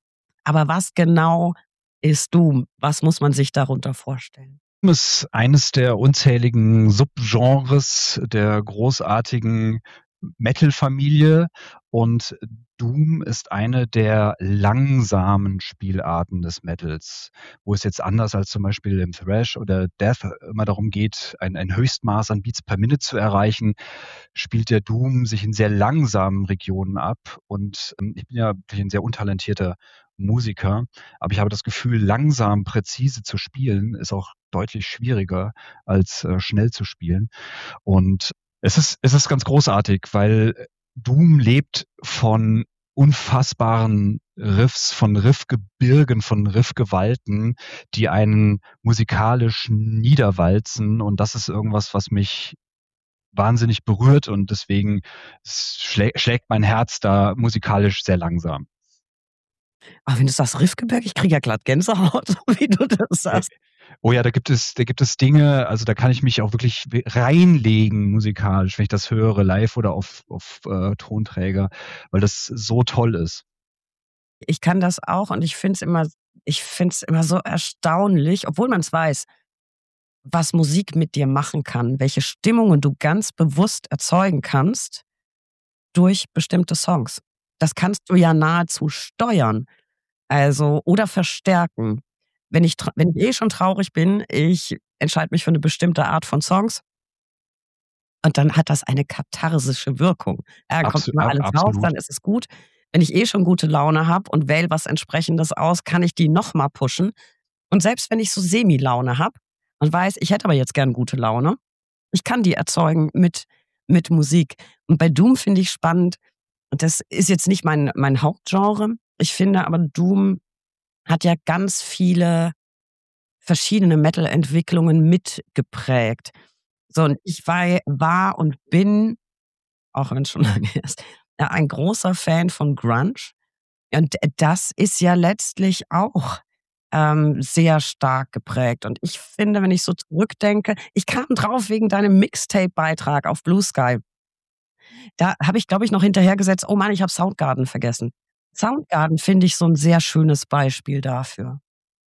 Aber was genau ist Doom? Was muss man sich darunter vorstellen? Ist eines der unzähligen Subgenres der großartigen Metal-Familie und Doom ist eine der langsamen Spielarten des Metals, wo es jetzt anders als zum Beispiel im Thrash oder Death immer darum geht, ein Höchstmaß an Beats per Minute zu erreichen, spielt der Doom sich in sehr langsamen Regionen ab. Und, ich bin ja wirklich 'n sehr untalentierter Musiker, aber ich habe das Gefühl, langsam präzise zu spielen, ist auch deutlich schwieriger als, schnell zu spielen. Und es ist ganz großartig, weil Doom lebt von unfassbaren Riffs, von Riffgebirgen, von Riffgewalten, die einen musikalisch niederwalzen und das ist irgendwas, was mich wahnsinnig berührt und deswegen schlägt mein Herz da musikalisch sehr langsam. Aber wenn du sagst Riffgebirge, ich kriege ja glatt Gänsehaut, wie du das Äh, sagst. oh ja, da gibt es Dinge, also da kann ich mich auch wirklich reinlegen musikalisch, wenn ich das höre, live oder auf Tonträger, weil das so toll ist. Ich kann das auch und ich finde es immer so erstaunlich, obwohl man es weiß, was Musik mit dir machen kann, welche Stimmungen du ganz bewusst erzeugen kannst durch bestimmte Songs. Das kannst du ja nahezu steuern, also oder verstärken. Wenn ich eh schon traurig bin, ich entscheide mich für eine bestimmte Art von Songs und dann hat das eine katharsische Wirkung. Ja, dann kommt immer alles raus, Absolut. dann ist es gut. Wenn ich eh schon gute Laune habe und wähle was Entsprechendes aus, kann ich die noch mal pushen. Und selbst wenn ich so Semi-Laune habe und weiß, ich hätte aber jetzt gern gute Laune, ich kann die erzeugen mit Musik. Und bei Doom finde ich spannend, und das ist jetzt nicht mein Hauptgenre. Ich finde aber, Doom hat ja ganz viele verschiedene Metal-Entwicklungen mitgeprägt. So, und ich war und bin, auch wenn es schon lange her ist, ja, ein großer Fan von Grunge. Und das ist ja letztlich auch sehr stark geprägt. Und ich finde, wenn ich so zurückdenke, ich kam drauf wegen deinem Mixtape-Beitrag auf Blue Sky. Da habe ich, glaube ich, noch hinterhergesetzt, oh Mann, ich habe Soundgarden vergessen. Soundgarden finde ich so ein sehr schönes Beispiel dafür.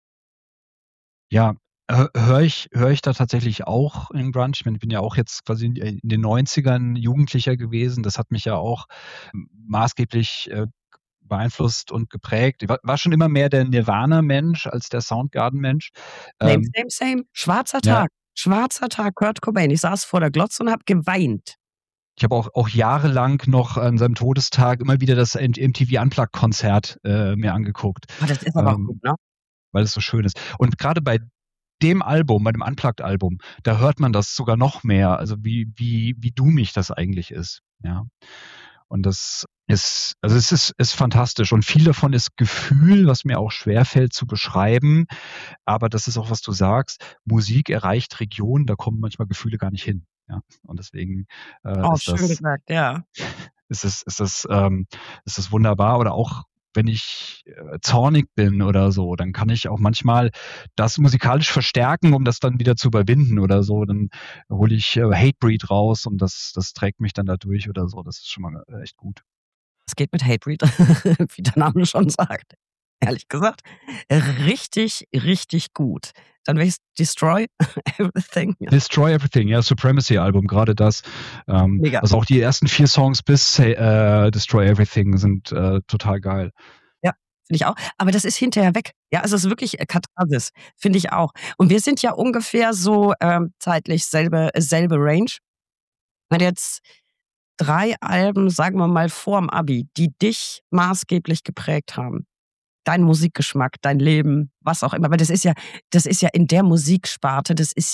Ja, höre ich da tatsächlich auch in Grunge. Ich bin ja auch jetzt quasi in den 90ern Jugendlicher gewesen. Das hat mich ja auch maßgeblich beeinflusst und geprägt. Ich war schon immer mehr der Nirvana-Mensch als der Soundgarden-Mensch. Same, Ähm, same, same. Schwarzer ja, Tag. Schwarzer Tag, Kurt Cobain. Ich saß vor der Glotze und habe geweint. ich habe auch jahrelang noch an seinem Todestag immer wieder das MTV Unplugged-Konzert mir angeguckt, Ah, das ist aber auch gut, ähm, ne? weil es so schön ist. Und gerade bei dem Album, bei dem Unplugged-Album, da hört man das sogar noch mehr, also wie doomig das eigentlich ist, ja. Und das ist fantastisch und viel davon ist Gefühl, was mir auch schwerfällt zu beschreiben, aber das ist auch, was du sagst, Musik erreicht Regionen, da kommen manchmal Gefühle gar nicht hin, ja. Und deswegen, Oh, ist schön das gesagt, ja. ist es ist das ist das wunderbar. Oder auch, wenn ich, zornig bin oder so, dann kann ich auch manchmal das musikalisch verstärken, um das dann wieder zu überwinden oder so. Dann hole ich, Hatebreed raus und das trägt mich dann da durch oder so. Das ist schon mal, echt gut. Es geht mit Hatebreed, wie der Name schon sagt. Ehrlich gesagt, richtig, richtig gut. Dann welches Destroy Everything. Ja, Destroy Everything, ja, Supremacy-Album, gerade das. mega. Also auch die ersten 4 Songs bis Destroy Everything sind, total geil. Ja, finde ich auch. Aber das ist hinterher weg. Ja, also es ist wirklich Katharsis, finde ich auch. Und wir sind ja ungefähr so zeitlich selbe Range. Wenn jetzt 3 Alben, sagen wir mal, vorm Abi, die dich maßgeblich geprägt haben. Dein Musikgeschmack, dein Leben, was auch immer. Aber das ist ja in der Musiksparte,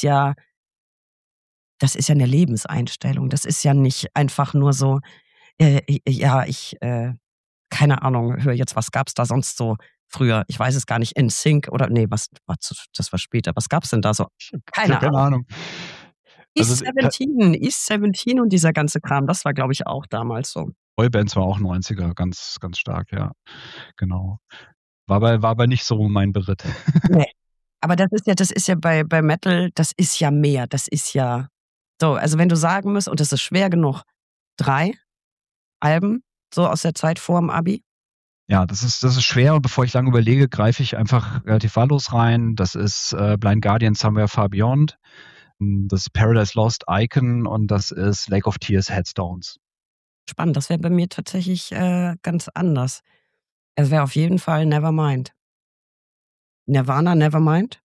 das ist ja 'ne Lebenseinstellung. Das ist ja nicht einfach nur so, ja, keine Ahnung, höre jetzt, was gab's da sonst so früher? Ich weiß es gar nicht, NSYNC oder ne, das war später. Was gab's denn da so? Ich habe Keine keine Ahnung. Ahnung. Also, East 17 und dieser ganze Kram, das war, glaube ich, auch damals so. Boybands war auch 90er, ganz, ganz stark, ja, genau. War aber nicht so mein Beritt. Ne. Aber das ist ja bei Metal, das ist ja mehr. Das ist ja so, also wenn du sagen müsst, und das ist schwer genug, 3 Alben, so aus der Zeit vorm Abi? Ja, das ist schwer und bevor ich lange überlege, greife ich einfach relativ wahllos rein. Das ist, Blind Guardian Somewhere Far Beyond, das ist Paradise Lost, Icon und das ist Lake of Tears, Headstones. Spannend, das wäre bei mir tatsächlich ganz anders. Es wäre auf jeden Fall Nevermind. Nirvana, Nevermind?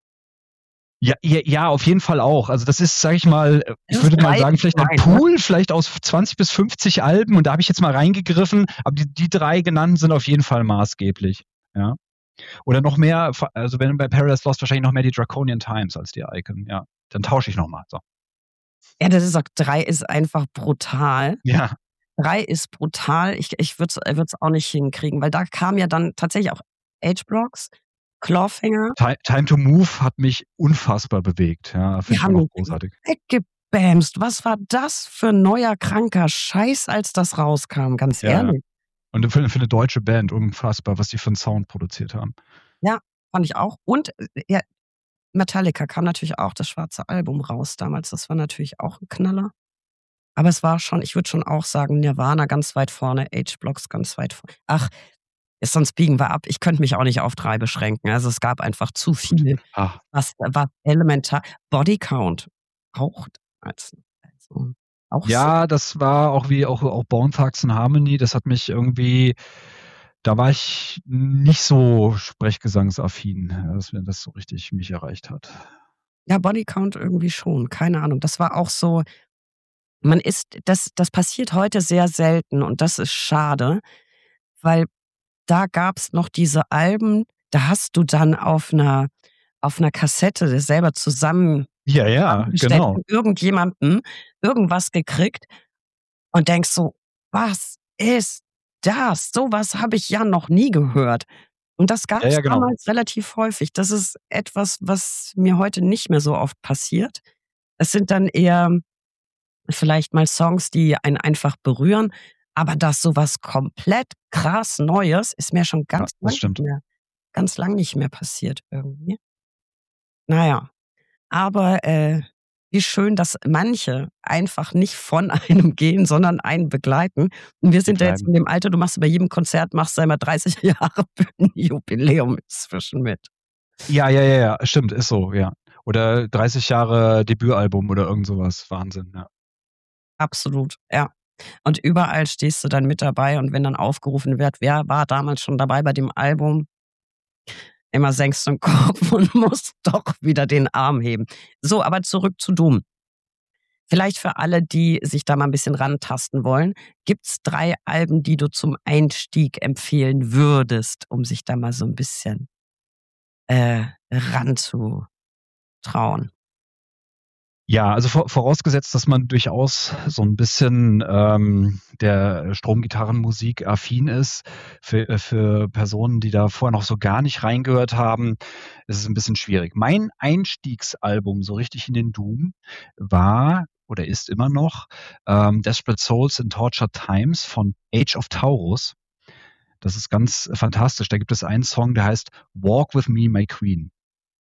Ja, ja, auf jeden Fall auch. Also das ist, sage ich mal, Das ich ist würde mal breit sagen, vielleicht ein gefächert, ne? Pool, vielleicht aus 20 bis 50 Alben und da habe ich jetzt mal reingegriffen, aber die 3 genannten sind auf jeden Fall maßgeblich, ja. Oder noch mehr, also wenn bei Paradise Lost wahrscheinlich noch mehr die Draconian Times als die Icon, ja. Dann tausche ich noch mal, so. Ja, das ist auch 3 ist einfach brutal. Ja, 3 ist brutal. Ich würde es auch nicht hinkriegen, weil da kam ja dann tatsächlich auch H-Blocks, Clawfinger. Time to Move hat mich unfassbar bewegt, ja, Die finde ich immer haben noch mich großartig. weggebamst. Was war das für 'n neuer kranker Scheiß, als das rauskam, ganz Ja, ja. ehrlich. Und für eine deutsche Band unfassbar, was die für einen Sound produziert haben. Ja, fand ich auch. Und, ja, Metallica kam natürlich auch das schwarze Album raus damals. Das war natürlich auch 'n Knaller. Aber es war schon, ich würde schon auch sagen, Nirvana ganz weit vorne, H-Blocks ganz weit vor ach, sonst biegen wir ab. Ich könnte mich auch nicht auf 3 beschränken. Also, es gab einfach zu Gut. viel, Ah, was elementar Body Count auch also, auch sehr ja, das war auch wie auch Bone Thugs and Harmony, das hat mich irgendwie, da war ich nicht so sprechgesangsaffin, dass mir das so richtig mich erreicht hat. ja, Body Count irgendwie schon, keine Ahnung. Das war auch so, das passiert heute sehr selten und das ist schade, weil da gab's noch diese Alben, da hast du dann auf 'ner Kassette das selber Ja, ja, zusammengestellt genau. von irgendjemandem irgendwas gekriegt und denkst so: „Was ist das? So was habe ich ja noch nie gehört." Und das Ja, gab's ja, genau. damals relativ häufig. Das ist etwas, was mir heute nicht mehr so oft passiert. Es sind dann eher vielleicht mal Songs, die einen einfach berühren, aber dass so was komplett krass Neues ist mir schon Ja, das stimmt. ganz lang nicht mehr passiert irgendwie. Na ja, aber, wie schön, dass manche einfach nicht von einem gehen, sondern einen begleiten. Und wir Die sind ja jetzt bleiben. in dem Alter, du machst bei jedem Konzert machst du einmal 30 Jahre Bühnenjubiläum inzwischen mit. Ja, ja, ja, ja, stimmt, ist so, ja. Oder 30 Jahre Debütalbum oder irgend so was. Wahnsinn, ja. Absolut, ja. Und überall stehst du dann mit dabei und wenn dann aufgerufen wird: „Wer war damals schon dabei bei dem Album?" Immer senkst du 'n Kopf und musst doch wieder den Arm heben. So, aber zurück zu Doom. Vielleicht für alle, die sich da mal 'n bisschen rantasten wollen. Gibt's 3 Alben, die du zum Einstieg empfehlen würdest, um sich da mal so 'n bisschen, ranzutrauen? Ja, also vorausgesetzt, dass man durchaus so 'n bisschen, der Stromgitarrenmusik affin ist. Für Personen, die da vorher noch so gar nicht reingehört haben, ist es 'n bisschen schwierig. Mein Einstiegsalbum so richtig in den Doom war oder ist immer noch, „Desperate Souls in Tortured Times" von Age of Taurus. Das ist ganz fantastisch. Da gibt es einen Song, der heißt „Walk with me, my Queen".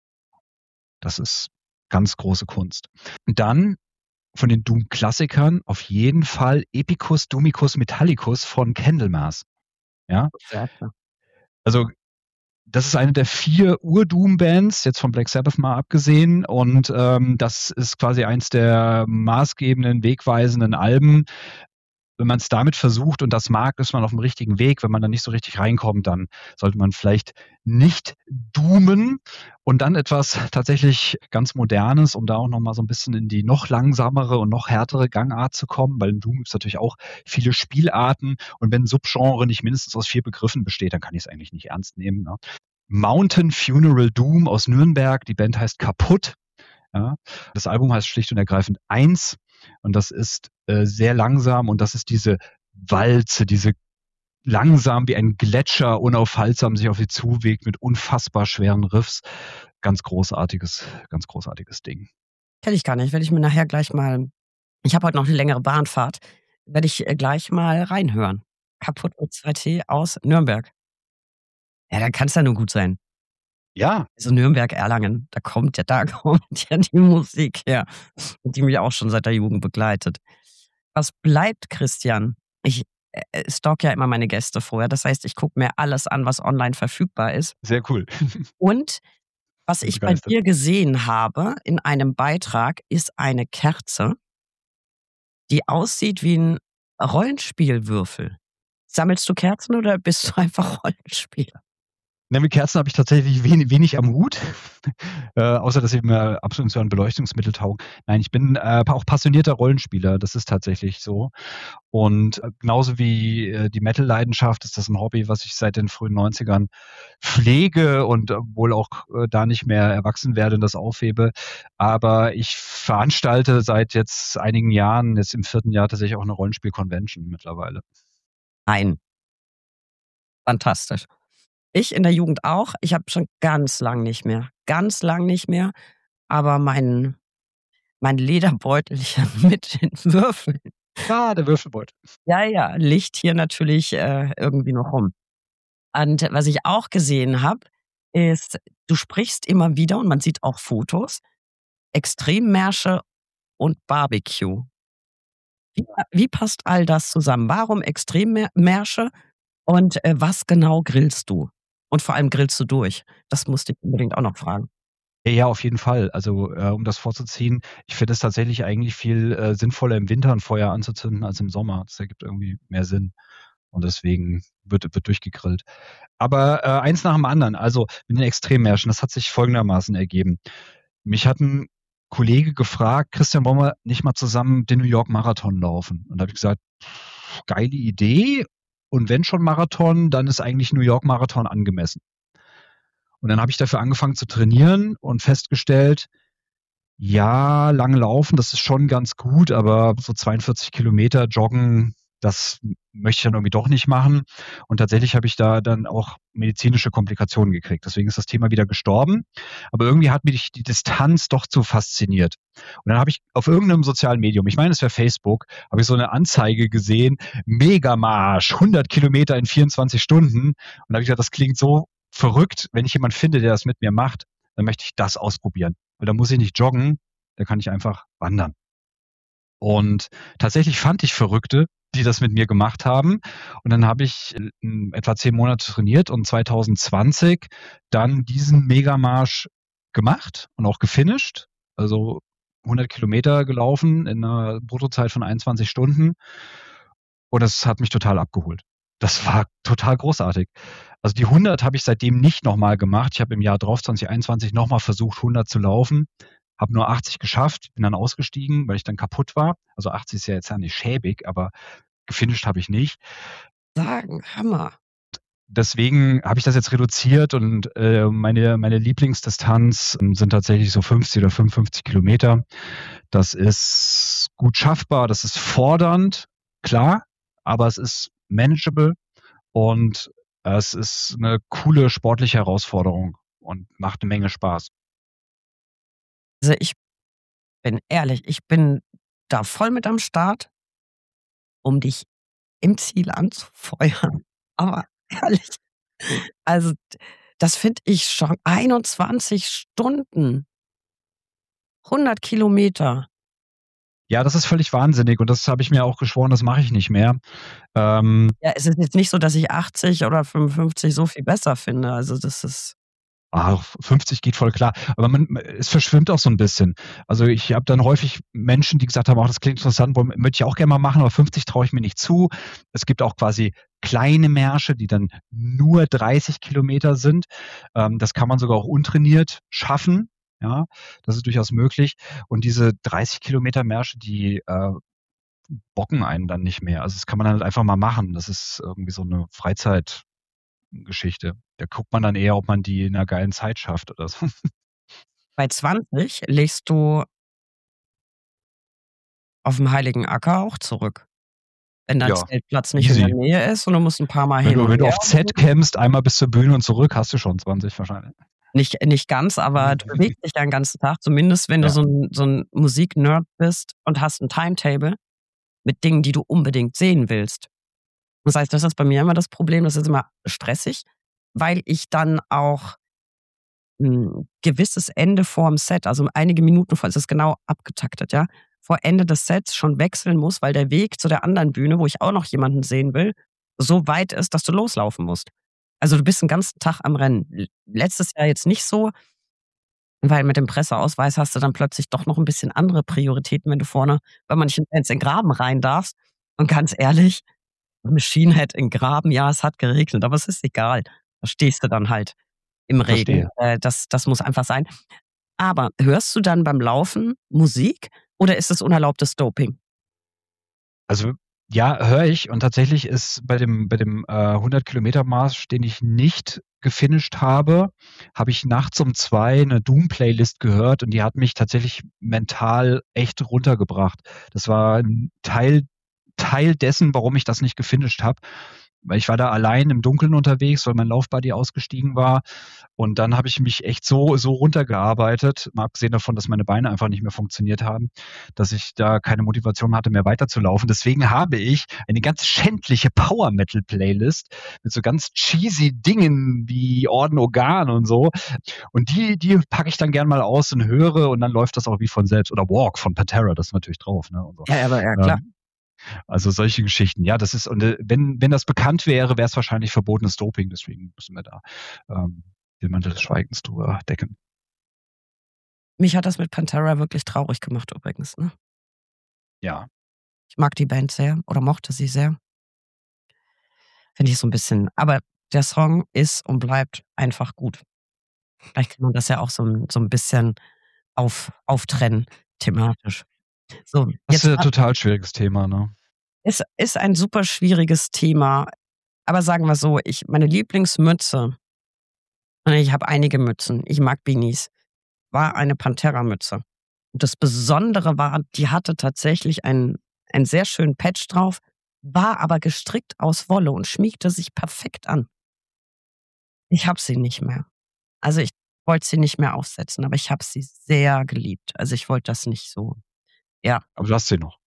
Das ist ganz große Kunst. Dann von den Doom-Klassikern auf jeden Fall Epicus Domicus Metallicus von Candlemass. Ja, Werke. also das ist eine der 4 Ur-Doom-Bands, jetzt von Black Sabbath mal abgesehen. Und das ist quasi eins der maßgebenden, wegweisenden Alben. Wenn man es damit versucht und das mag, ist man auf dem richtigen Weg. Wenn man da nicht so richtig reinkommt, dann sollte man vielleicht nicht doomen und dann etwas tatsächlich ganz Modernes, um da auch noch mal so ein bisschen in die noch langsamere und noch härtere Gangart zu kommen, weil im Doom gibt's natürlich auch viele Spielarten und wenn 'n Subgenre nicht mindestens aus 4 Begriffen besteht, dann kann ich es eigentlich nicht ernst nehmen, ne? Mountain Funeral Doom aus Nürnberg, die Band heißt Kaputt. Ja. Das Album heißt schlicht und ergreifend „Eins" und das ist, sehr langsam und das ist diese Walze, diese langsam wie ein Gletscher unaufhaltsam sich auf sie zuwegt mit unfassbar schweren Riffs. Ganz großartiges Ding. Kenne ich gar nicht. Werde ich mir nachher gleich mal, ich habe heute noch 'ne längere Bahnfahrt, werde ich, gleich mal reinhören. Kaputt mit 2T aus Nürnberg. Ja, dann kann's ja nur gut sein. Ja, Also Nürnberg, Erlangen, da kommt ja die Musik her, die mich auch schon seit der Jugend begleitet. Was bleibt, Christian? Ich, stalke ja immer meine Gäste vorher. Das heißt, ich gucke mir alles an, was online verfügbar ist. sehr cool. Und was Bin ich bei begeistert. dir gesehen habe in einem Beitrag, ist eine Kerze, die aussieht wie 'n Rollenspielwürfel. Sammelst du Kerzen oder bist du einfach Rollenspieler? Ne, mit Kerzen habe ich tatsächlich wenig am Hut, außer dass sie mir ab und zu an Beleuchtungsmittel taugen. Nein, ich bin, auch passionierter Rollenspieler, das ist tatsächlich so. Und, genauso wie, die Metal-Leidenschaft ist das 'n Hobby, was ich seit den frühen 90ern pflege und, wohl auch, da nicht mehr erwachsen werde und das aufhebe. Aber ich veranstalte seit jetzt einigen Jahren, jetzt im 4. Jahr tatsächlich auch 'ne Rollenspiel-Convention mittlerweile. Nein, fantastisch. Ich in der Jugend auch. Ich habe schon ganz lang nicht mehr, aber mein Lederbeutelchen mit den Würfeln. Ah, der Würfelbeutel. Ja, ja, liegt hier natürlich, irgendwie noch rum. Und was ich auch gesehen habe, ist, du sprichst immer wieder und man sieht auch Fotos, Extremmärsche und Barbecue. Wie passt all das zusammen? Warum Extremmärsche und, was genau grillst du? Und vor allem grillst du durch? Das musste ich unbedingt auch noch fragen. Ja, auf jeden Fall. Also, um das vorzuziehen, ich finde es tatsächlich eigentlich viel, sinnvoller, im Winter 'n Feuer anzuzünden als im Sommer. Das ergibt irgendwie mehr Sinn und deswegen wird durchgegrillt. Aber, eins nach dem anderen. Also, mit den Extremmärschen, das hat sich folgendermaßen ergeben. Mich hat 'n Kollege gefragt: „Christian, wollen wir nicht mal zusammen den New York Marathon laufen?“ Und da habe ich gesagt: „Geile Idee und wenn schon Marathon, dann ist eigentlich New York Marathon angemessen.“ Und dann habe ich dafür angefangen zu trainieren und festgestellt, ja, lang laufen, das ist schon ganz gut, aber so 42 Kilometer joggen, das möchte ich dann irgendwie doch nicht machen. Und tatsächlich habe ich da dann auch medizinische Komplikationen gekriegt. Deswegen ist das Thema wieder gestorben. Aber irgendwie hat mich die Distanz doch zu fasziniert. Und dann habe ich auf irgendeinem sozialen Medium, ich meine, es wäre Facebook, habe ich so eine Anzeige gesehen, Megamarsch, 100 Kilometer in 24 Stunden. Und da habe ich gesagt, das klingt so verrückt, wenn ich jemanden finde, der das mit mir macht, dann möchte ich das ausprobieren. Weil da muss ich nicht joggen, da kann ich einfach wandern. Und tatsächlich fand ich Verrückte, die das mit mir gemacht haben. Und dann habe ich etwa 10 Monate trainiert und 2020 dann diesen Megamarsch gemacht und auch gefinisht. Also 100 Kilometer gelaufen in einer Bruttozeit von 21 Stunden. Und das hat mich total abgeholt. Das war total großartig. Also die 100 habe ich seitdem nicht nochmal gemacht. Ich habe im Jahr drauf, 2021, nochmal versucht, 100 zu laufen, habe nur 80 geschafft, bin dann ausgestiegen, weil ich dann kaputt war. Also 80 ist ja jetzt ja nicht schäbig, aber gefinisht habe ich nicht. Sagen, Hammer. Deswegen habe ich das jetzt reduziert und meine Lieblingsdistanz sind tatsächlich so 50 oder 55 Kilometer. Das ist gut schaffbar, das ist fordernd, klar, aber es ist manageable und es ist eine coole sportliche Herausforderung und macht eine Menge Spaß. Also, ich bin ehrlich, ich bin da voll mit am Start, um dich im Ziel anzufeuern. Aber ehrlich, also, das finde ich schon 21 Stunden, 100 Kilometer. Ja, das ist völlig wahnsinnig und das habe ich mir auch geschworen, das mache ich nicht mehr. Ähm, Ja, es ist jetzt nicht so, dass ich 80 oder 55 so viel besser finde. Also, das ist 50 geht voll klar, aber es verschwimmt auch so ein bisschen. Also, ich habe dann häufig Menschen, die gesagt haben: „Ach, das klingt interessant, möchte ich auch gerne mal machen, aber 50 traue ich mir nicht zu.“ Es gibt auch quasi kleine Märsche, die dann nur 30 Kilometer sind. Das kann man sogar auch untrainiert schaffen, ja, das ist durchaus möglich. Und diese 30 Kilometer Märsche, die, bocken einen dann nicht mehr. Also, das kann man halt einfach mal machen. Das ist irgendwie so eine Freizeitgeschichte. Da guckt man dann eher, ob man die in 'ner geilen Zeit schafft oder so. bei 20 legst du aufm Heiligen Acker auch zurück, wenn dein Ja, Zeltplatz nicht in der easy. Nähe ist und du musst 'n paarmal Wenn hin du und wenn du her auf und so. Z campst, einmal bis zur Bühne und zurück, hast du schon 20 wahrscheinlich. Nicht ganz, aber du bewegst dich ja 'n ganzen Tag, zumindest wenn du Ja. so 'n Musik-Nerd bist und hast 'n Timetable mit Dingen, die du unbedingt sehen willst. Das heißt, das ist bei mir immer das Problem, das ist immer stressig, weil ich dann auch 'n gewisses Ende vorm Set, also einige Minuten vor, es ist genau abgetaktet, ja, vor Ende des Sets schon wechseln muss, weil der Weg zu der anderen Bühne, wo ich auch noch jemanden sehen will, so weit ist, dass du loslaufen musst. Also, du bist 'n ganzen Tag am Rennen. Letztes Jahr jetzt nicht so, weil mit dem Presseausweis hast du dann plötzlich doch noch 'n bisschen andere Prioritäten, wenn du vorne bei manchen Bands in 'n Graben rein darfst. Und ganz ehrlich, Machine Head in Graben, ja, es hat geregnet, aber es ist egal. Da stehst du dann halt im Regen. Verstehe. Das muss einfach sein. Aber hörst du dann beim Laufen Musik oder ist es unerlaubtes Doping? Also, ja, höre ich und tatsächlich ist bei dem 100 Kilometer Marsch, den ich nicht gefinisht habe, habe ich nachts um 2 'ne Doom-Playlist gehört und die hat mich tatsächlich mental echt runtergebracht. Das war 'n Teil dessen, warum ich das nicht gefinisht habe. weil ich war da allein im Dunkeln unterwegs, weil mein Laufbuddy ausgestiegen war. Und dann habe ich mich echt so runtergearbeitet, mal abgesehen davon, dass meine Beine einfach nicht mehr funktioniert haben, dass ich da keine Motivation hatte, mehr weiterzulaufen. Deswegen habe ich eine ganz schändliche Power-Metal-Playlist mit so ganz cheesy Dingen wie Orden Organ und so. Und die packe ich dann gern mal aus und höre und dann läuft das auch wie von selbst. Oder Walk von Pantera, das ist natürlich drauf. Ne? Und so. Ja, aber ja, klar. Also solche Geschichten. Ja, das ist, und wenn das bekannt wäre, wäre es wahrscheinlich verbotenes Doping. Deswegen müssen wir da den Mantel des Schweigens drüber decken. Mich hat das mit Pantera wirklich traurig gemacht übrigens. Ne? Ja. Ich mag die Band sehr oder mochte sie sehr. Finde ich so ein bisschen. Aber der Song ist und bleibt einfach gut. Vielleicht kann man das ja auch so ein bisschen auftrennen, thematisch. So, Das ist jetzt ein total schwieriges Thema, ne? ist ein super schwieriges Thema. Aber sagen wir so, meine Lieblingsmütze, und ich habe einige Mützen, ich mag Beanies, war eine Pantera-Mütze. Und das Besondere war, die hatte tatsächlich einen sehr schönen Patch drauf, war aber gestrickt aus Wolle und schmiegte sich perfekt an. Ich habe sie nicht mehr. Also, ich wollte sie nicht mehr aufsetzen, aber ich habe sie sehr geliebt. Also, ich wollte das nicht so, ja. Aber du hast sie noch.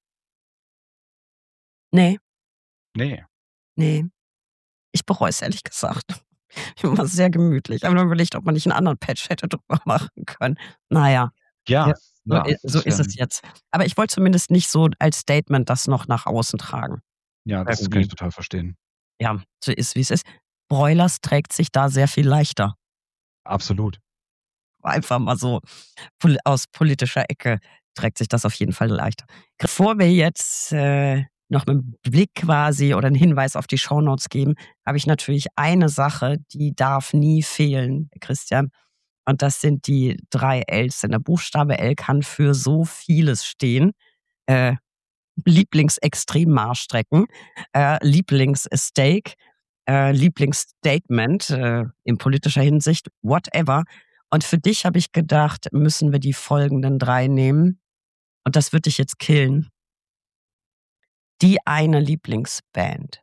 Ne, Nee. ne. Ich bereue es ehrlich gesagt. Ich war sehr gemütlich. Ich habe nur überlegt, ob man nicht 'n anderen Patch hätte drüber machen können. Na ja, Ja, ja, so das ist wäre, es jetzt. Aber ich wollte zumindest nicht so als Statement das noch nach außen tragen ja, das kann ich irgendwie. total verstehen. Ja, so ist, wie's ist. Broilers trägt sich da sehr viel leichter. Absolut. Einfach mal so aus politischer Ecke trägt sich das auf jeden Fall leichter. Bevor wir jetzt noch mit 'm Blick quasi oder 'n Hinweis auf die Shownotes geben, habe ich natürlich eine Sache, die darf nie fehlen, Christian. Und das sind die 3 Ls. Denn der Buchstabe L kann für so vieles stehen. Äh, Lieblingsextremmarschstrecken, Lieblingssteak, Lieblingsstatement in politischer Hinsicht, whatever. Und für dich habe ich gedacht, müssen wir die folgenden 3 nehmen. Und das wird dich jetzt killen. Die eine Lieblingsband.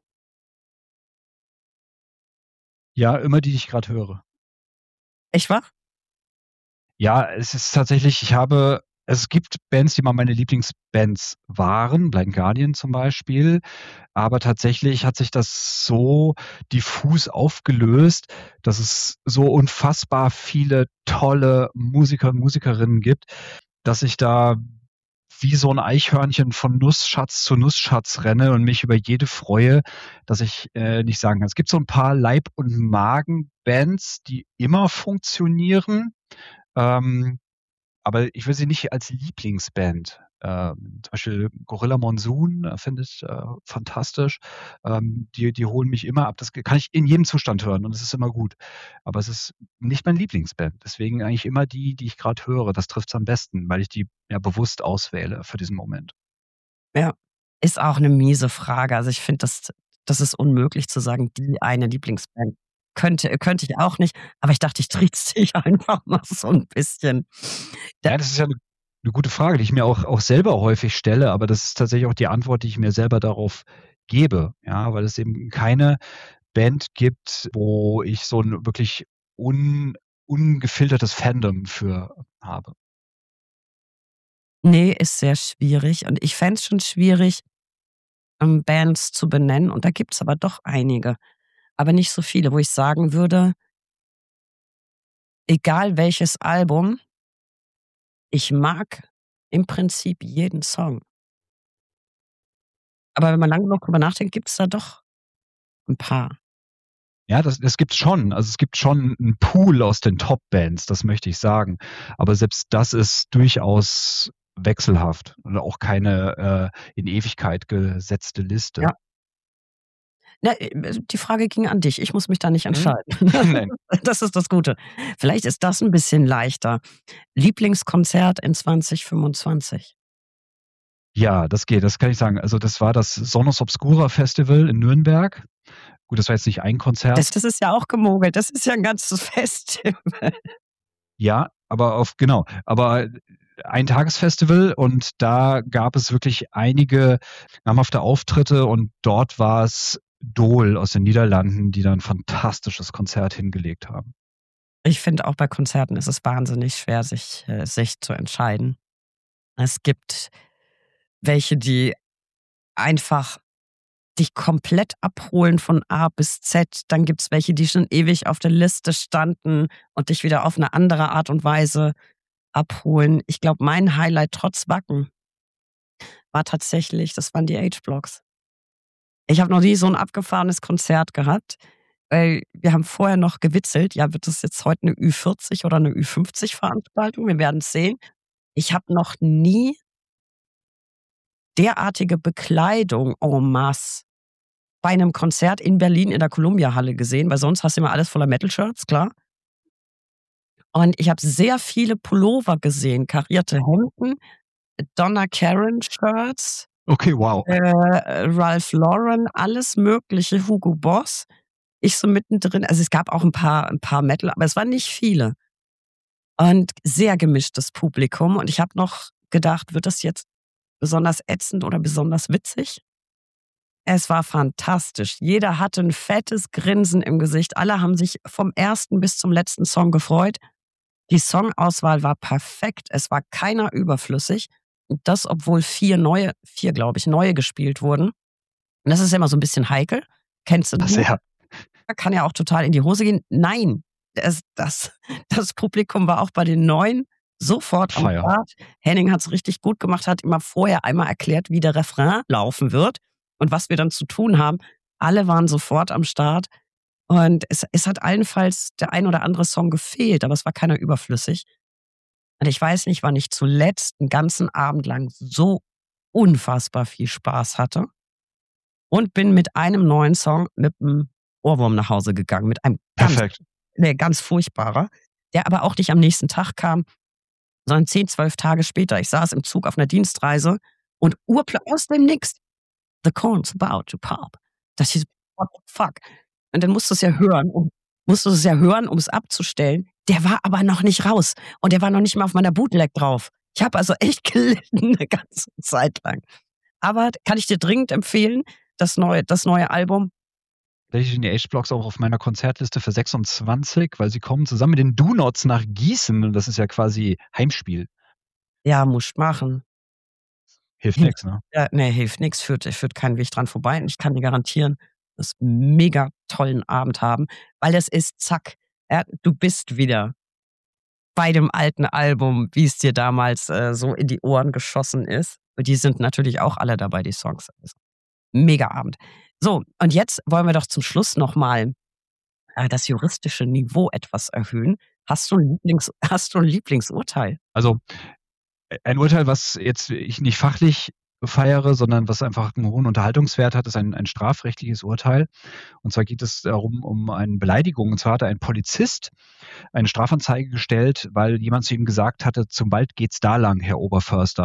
Ja, immer die ich gerade höre. Echt wahr? Ja, es ist tatsächlich, es gibt Bands, die mal meine Lieblingsbands waren, Blind Guardian zum Beispiel, aber tatsächlich hat sich das so diffus aufgelöst, dass es so unfassbar viele tolle Musiker und Musikerinnen gibt, dass ich da wie so ein Eichhörnchen von Nussschatz zu Nussschatz renne und mich über jede freue, dass ich nicht sagen kann. Es gibt so ein paar Leib- und Magen-Bands, die immer funktionieren, ähm, aber ich will sie nicht als Lieblingsband. Zum Beispiel Gorilla Monsoon finde ich fantastisch. Die holen mich immer ab. Das kann ich in jedem Zustand hören und es ist immer gut. Aber es ist nicht meine Lieblingsband. Deswegen eigentlich immer die ich gerade höre. Das trifft es am besten, weil ich die ja bewusst auswähle für diesen Moment. Ja. Ist auch 'ne miese Frage. Also, ich finde, das ist unmöglich zu sagen, die eine Lieblingsband. Könnte ich auch nicht, aber ich dachte, ich trickse dich einfach mal so 'n bisschen. Da Ja, das ist ja 'ne gute Frage, die ich mir auch selber häufig stelle, aber das ist tatsächlich auch die Antwort, die ich mir selber darauf gebe, ja, weil es eben keine Band gibt, wo ich so 'n wirklich ungefiltertes Fandom für habe. ne, ist sehr schwierig und ich fände es schon schwierig, Bands zu benennen und da gibt's aber doch einige, aber nicht so viele, wo ich sagen würde, egal welches Album, ich mag im Prinzip jeden Song. Aber wenn man lang genug drüber nachdenkt, gibt's da doch 'n paar. Ja, das gibt's schon. Also, es gibt schon 'n Pool aus den Top-Bands, das möchte ich sagen. Aber selbst das ist durchaus wechselhaft und auch keine in Ewigkeit gesetzte Liste. Ja. Ne, die Frage ging an dich. Ich muss mich da nicht Mhm. entscheiden. Nein. Das ist das Gute. Vielleicht ist das 'n bisschen leichter. Lieblingskonzert in 2025? Ja, das geht, das kann ich sagen. Also, das war das Sonus Obscura Festival in Nürnberg. Gut, das war jetzt nicht ein Konzert. Das ist ja auch gemogelt. Das ist ja 'n ganzes Festival. Ja, aber ein Tagesfestival und da gab es wirklich einige namhafte Auftritte und dort war es Dole aus den Niederlanden, die da ein fantastisches Konzert hingelegt haben. Ich finde auch bei Konzerten ist es wahnsinnig schwer, sich zu entscheiden. Es gibt welche, die einfach dich komplett abholen von A bis Z. Dann gibt's welche, die schon ewig auf der Liste standen und dich wieder auf eine andere Art und Weise abholen. Ich glaube, mein Highlight trotz Wacken war tatsächlich, das waren die H-Blocks. Ich habe noch nie so ein abgefahrenes Konzert gehabt, weil wir haben vorher noch gewitzelt, ja, wird das jetzt heute eine Ü40 oder eine Ü50-Veranstaltung? Wir werden's sehen. Ich habe noch nie derartige Bekleidung en masse bei einem Konzert in Berlin in der Columbia-Halle gesehen, weil sonst hast du immer alles voller Metal-Shirts, klar. Und ich habe sehr viele Pullover gesehen, karierte Hemden, Donna Karan-Shirts, Okay, wow. Ralph Lauren, alles Mögliche, Hugo Boss. Ich so mittendrin, also es gab auch ein paar Metal, aber es waren nicht viele. Und sehr gemischtes Publikum. Und ich habe noch gedacht, wird das jetzt besonders ätzend oder besonders witzig? Es war fantastisch. Jeder hatte ein fettes Grinsen im Gesicht. Alle haben sich vom ersten bis zum letzten Song gefreut. Die Songauswahl war perfekt. Es war keiner überflüssig. Und das, obwohl vier, glaube ich, neue gespielt wurden. Und das ist ja immer so ein bisschen heikel. Kennst du das? Sehr. Kann ja auch total in die Hose gehen. Nein, das Publikum war auch bei den Neuen sofort am Feier. Start. Henning hat es richtig gut gemacht, hat immer vorher einmal erklärt, wie der Refrain laufen wird und was wir dann zu tun haben. Alle waren sofort am Start. Und es hat allenfalls der ein oder andere Song gefehlt, aber es war keiner überflüssig. Und ich weiß nicht, wann ich zuletzt einen ganzen Abend lang so unfassbar viel Spaß hatte und bin mit einem neuen Song mit einem Ohrwurm nach Hause gegangen, mit einem Perfekt. ganz furchtbarer, der aber auch nicht am nächsten Tag kam, sondern 10, 12 Tage später. Ich saß im Zug auf einer Dienstreise und aus dem Nix, The corn's about to pop. Das hieß, what the fuck? Und dann musst du es ja hören, um es abzustellen. Der war aber noch nicht raus und der war noch nicht mal auf meiner Bootleg drauf. Ich habe also echt gelitten eine ganze Zeit lang. Aber kann ich dir dringend empfehlen, das neue Album. Tatsächlich sind die H-Blocks auch auf meiner Konzertliste für 26, weil sie kommen zusammen mit den Do-Nots nach Gießen und das ist ja quasi Heimspiel. Ja, musst machen. Hilft nichts, ne? Ja, ne, hilft nix, führt keinen Weg dran vorbei. Und ich kann dir garantieren, wirst mega tollen Abend haben, weil es ist zack, ja, du bist wieder bei dem alten Album, wie es dir damals so in die Ohren geschossen ist. Und die sind natürlich auch alle dabei, die Songs. Also, mega Abend. So, und jetzt wollen wir doch zum Schluss noch mal das juristische Niveau etwas erhöhen. Hast du ein Lieblingsurteil? Also ein Urteil, was jetzt ich nicht fachlich feiere, sondern was einfach einen hohen Unterhaltungswert hat, ist ein strafrechtliches Urteil. Und zwar geht es darum, um eine Beleidigung. Und zwar hatte ein Polizist eine Strafanzeige gestellt, weil jemand zu ihm gesagt hatte, zum Wald geht's da lang, Herr Oberförster.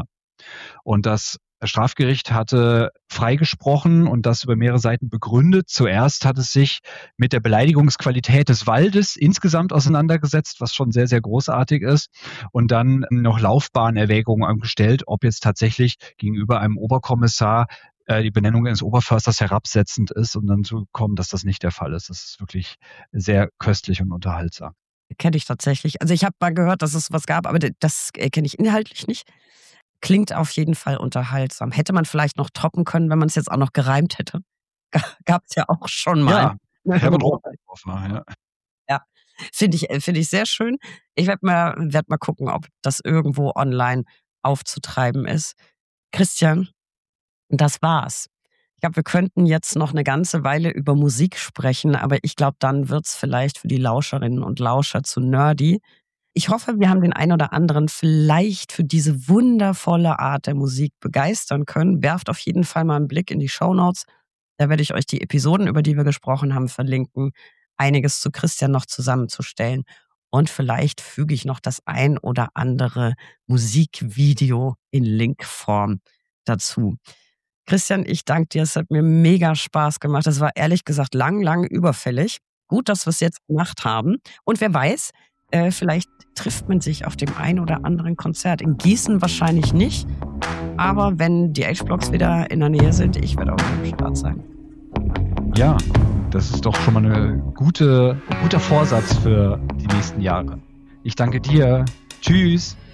Und das Strafgericht hatte freigesprochen und das über mehrere Seiten begründet. Zuerst hat es sich mit der Beleidigungsqualität des Waldes insgesamt auseinandergesetzt, was schon sehr, sehr großartig ist. Und dann noch Laufbahnerwägungen angestellt, ob jetzt tatsächlich gegenüber einem Oberkommissar die Benennung eines Oberförsters herabsetzend ist und dann zu kommen, dass das nicht der Fall ist. Das ist wirklich sehr köstlich und unterhaltsam. Kenne ich tatsächlich. Also ich habe mal gehört, dass es was gab, aber das kenne ich inhaltlich nicht. Klingt auf jeden Fall unterhaltsam. Hätte man vielleicht noch toppen können, wenn man es jetzt auch noch gereimt hätte. Gab es ja auch schon mal. Ja, Herbert Rotthofer, ja. Ja, finde ich sehr schön. Ich werde mal gucken, ob das irgendwo online aufzutreiben ist. Christian, das war's. Ich glaube, wir könnten jetzt noch eine ganze Weile über Musik sprechen, aber ich glaube, dann wird's vielleicht für die Lauscherinnen und Lauscher zu nerdy. Ich hoffe, wir haben den einen oder anderen vielleicht für diese wundervolle Art der Musik begeistern können. Werft auf jeden Fall mal einen Blick in die Shownotes. Da werde ich euch die Episoden, über die wir gesprochen haben, verlinken. Einiges zu Christian noch zusammenzustellen. Und vielleicht füge ich noch das ein oder andere Musikvideo in Linkform dazu. Christian, ich danke dir. Es hat mir mega Spaß gemacht. Es war ehrlich gesagt lang überfällig. Gut, dass wir es jetzt gemacht haben. Und wer weiß, vielleicht trifft man sich auf dem ein oder anderen Konzert. In Gießen wahrscheinlich nicht. Aber wenn die H-Blocks wieder in der Nähe sind, ich werde auch am Start sein. Ja, das ist doch schon mal ein guter Vorsatz für die nächsten Jahre. Ich danke dir. Tschüss.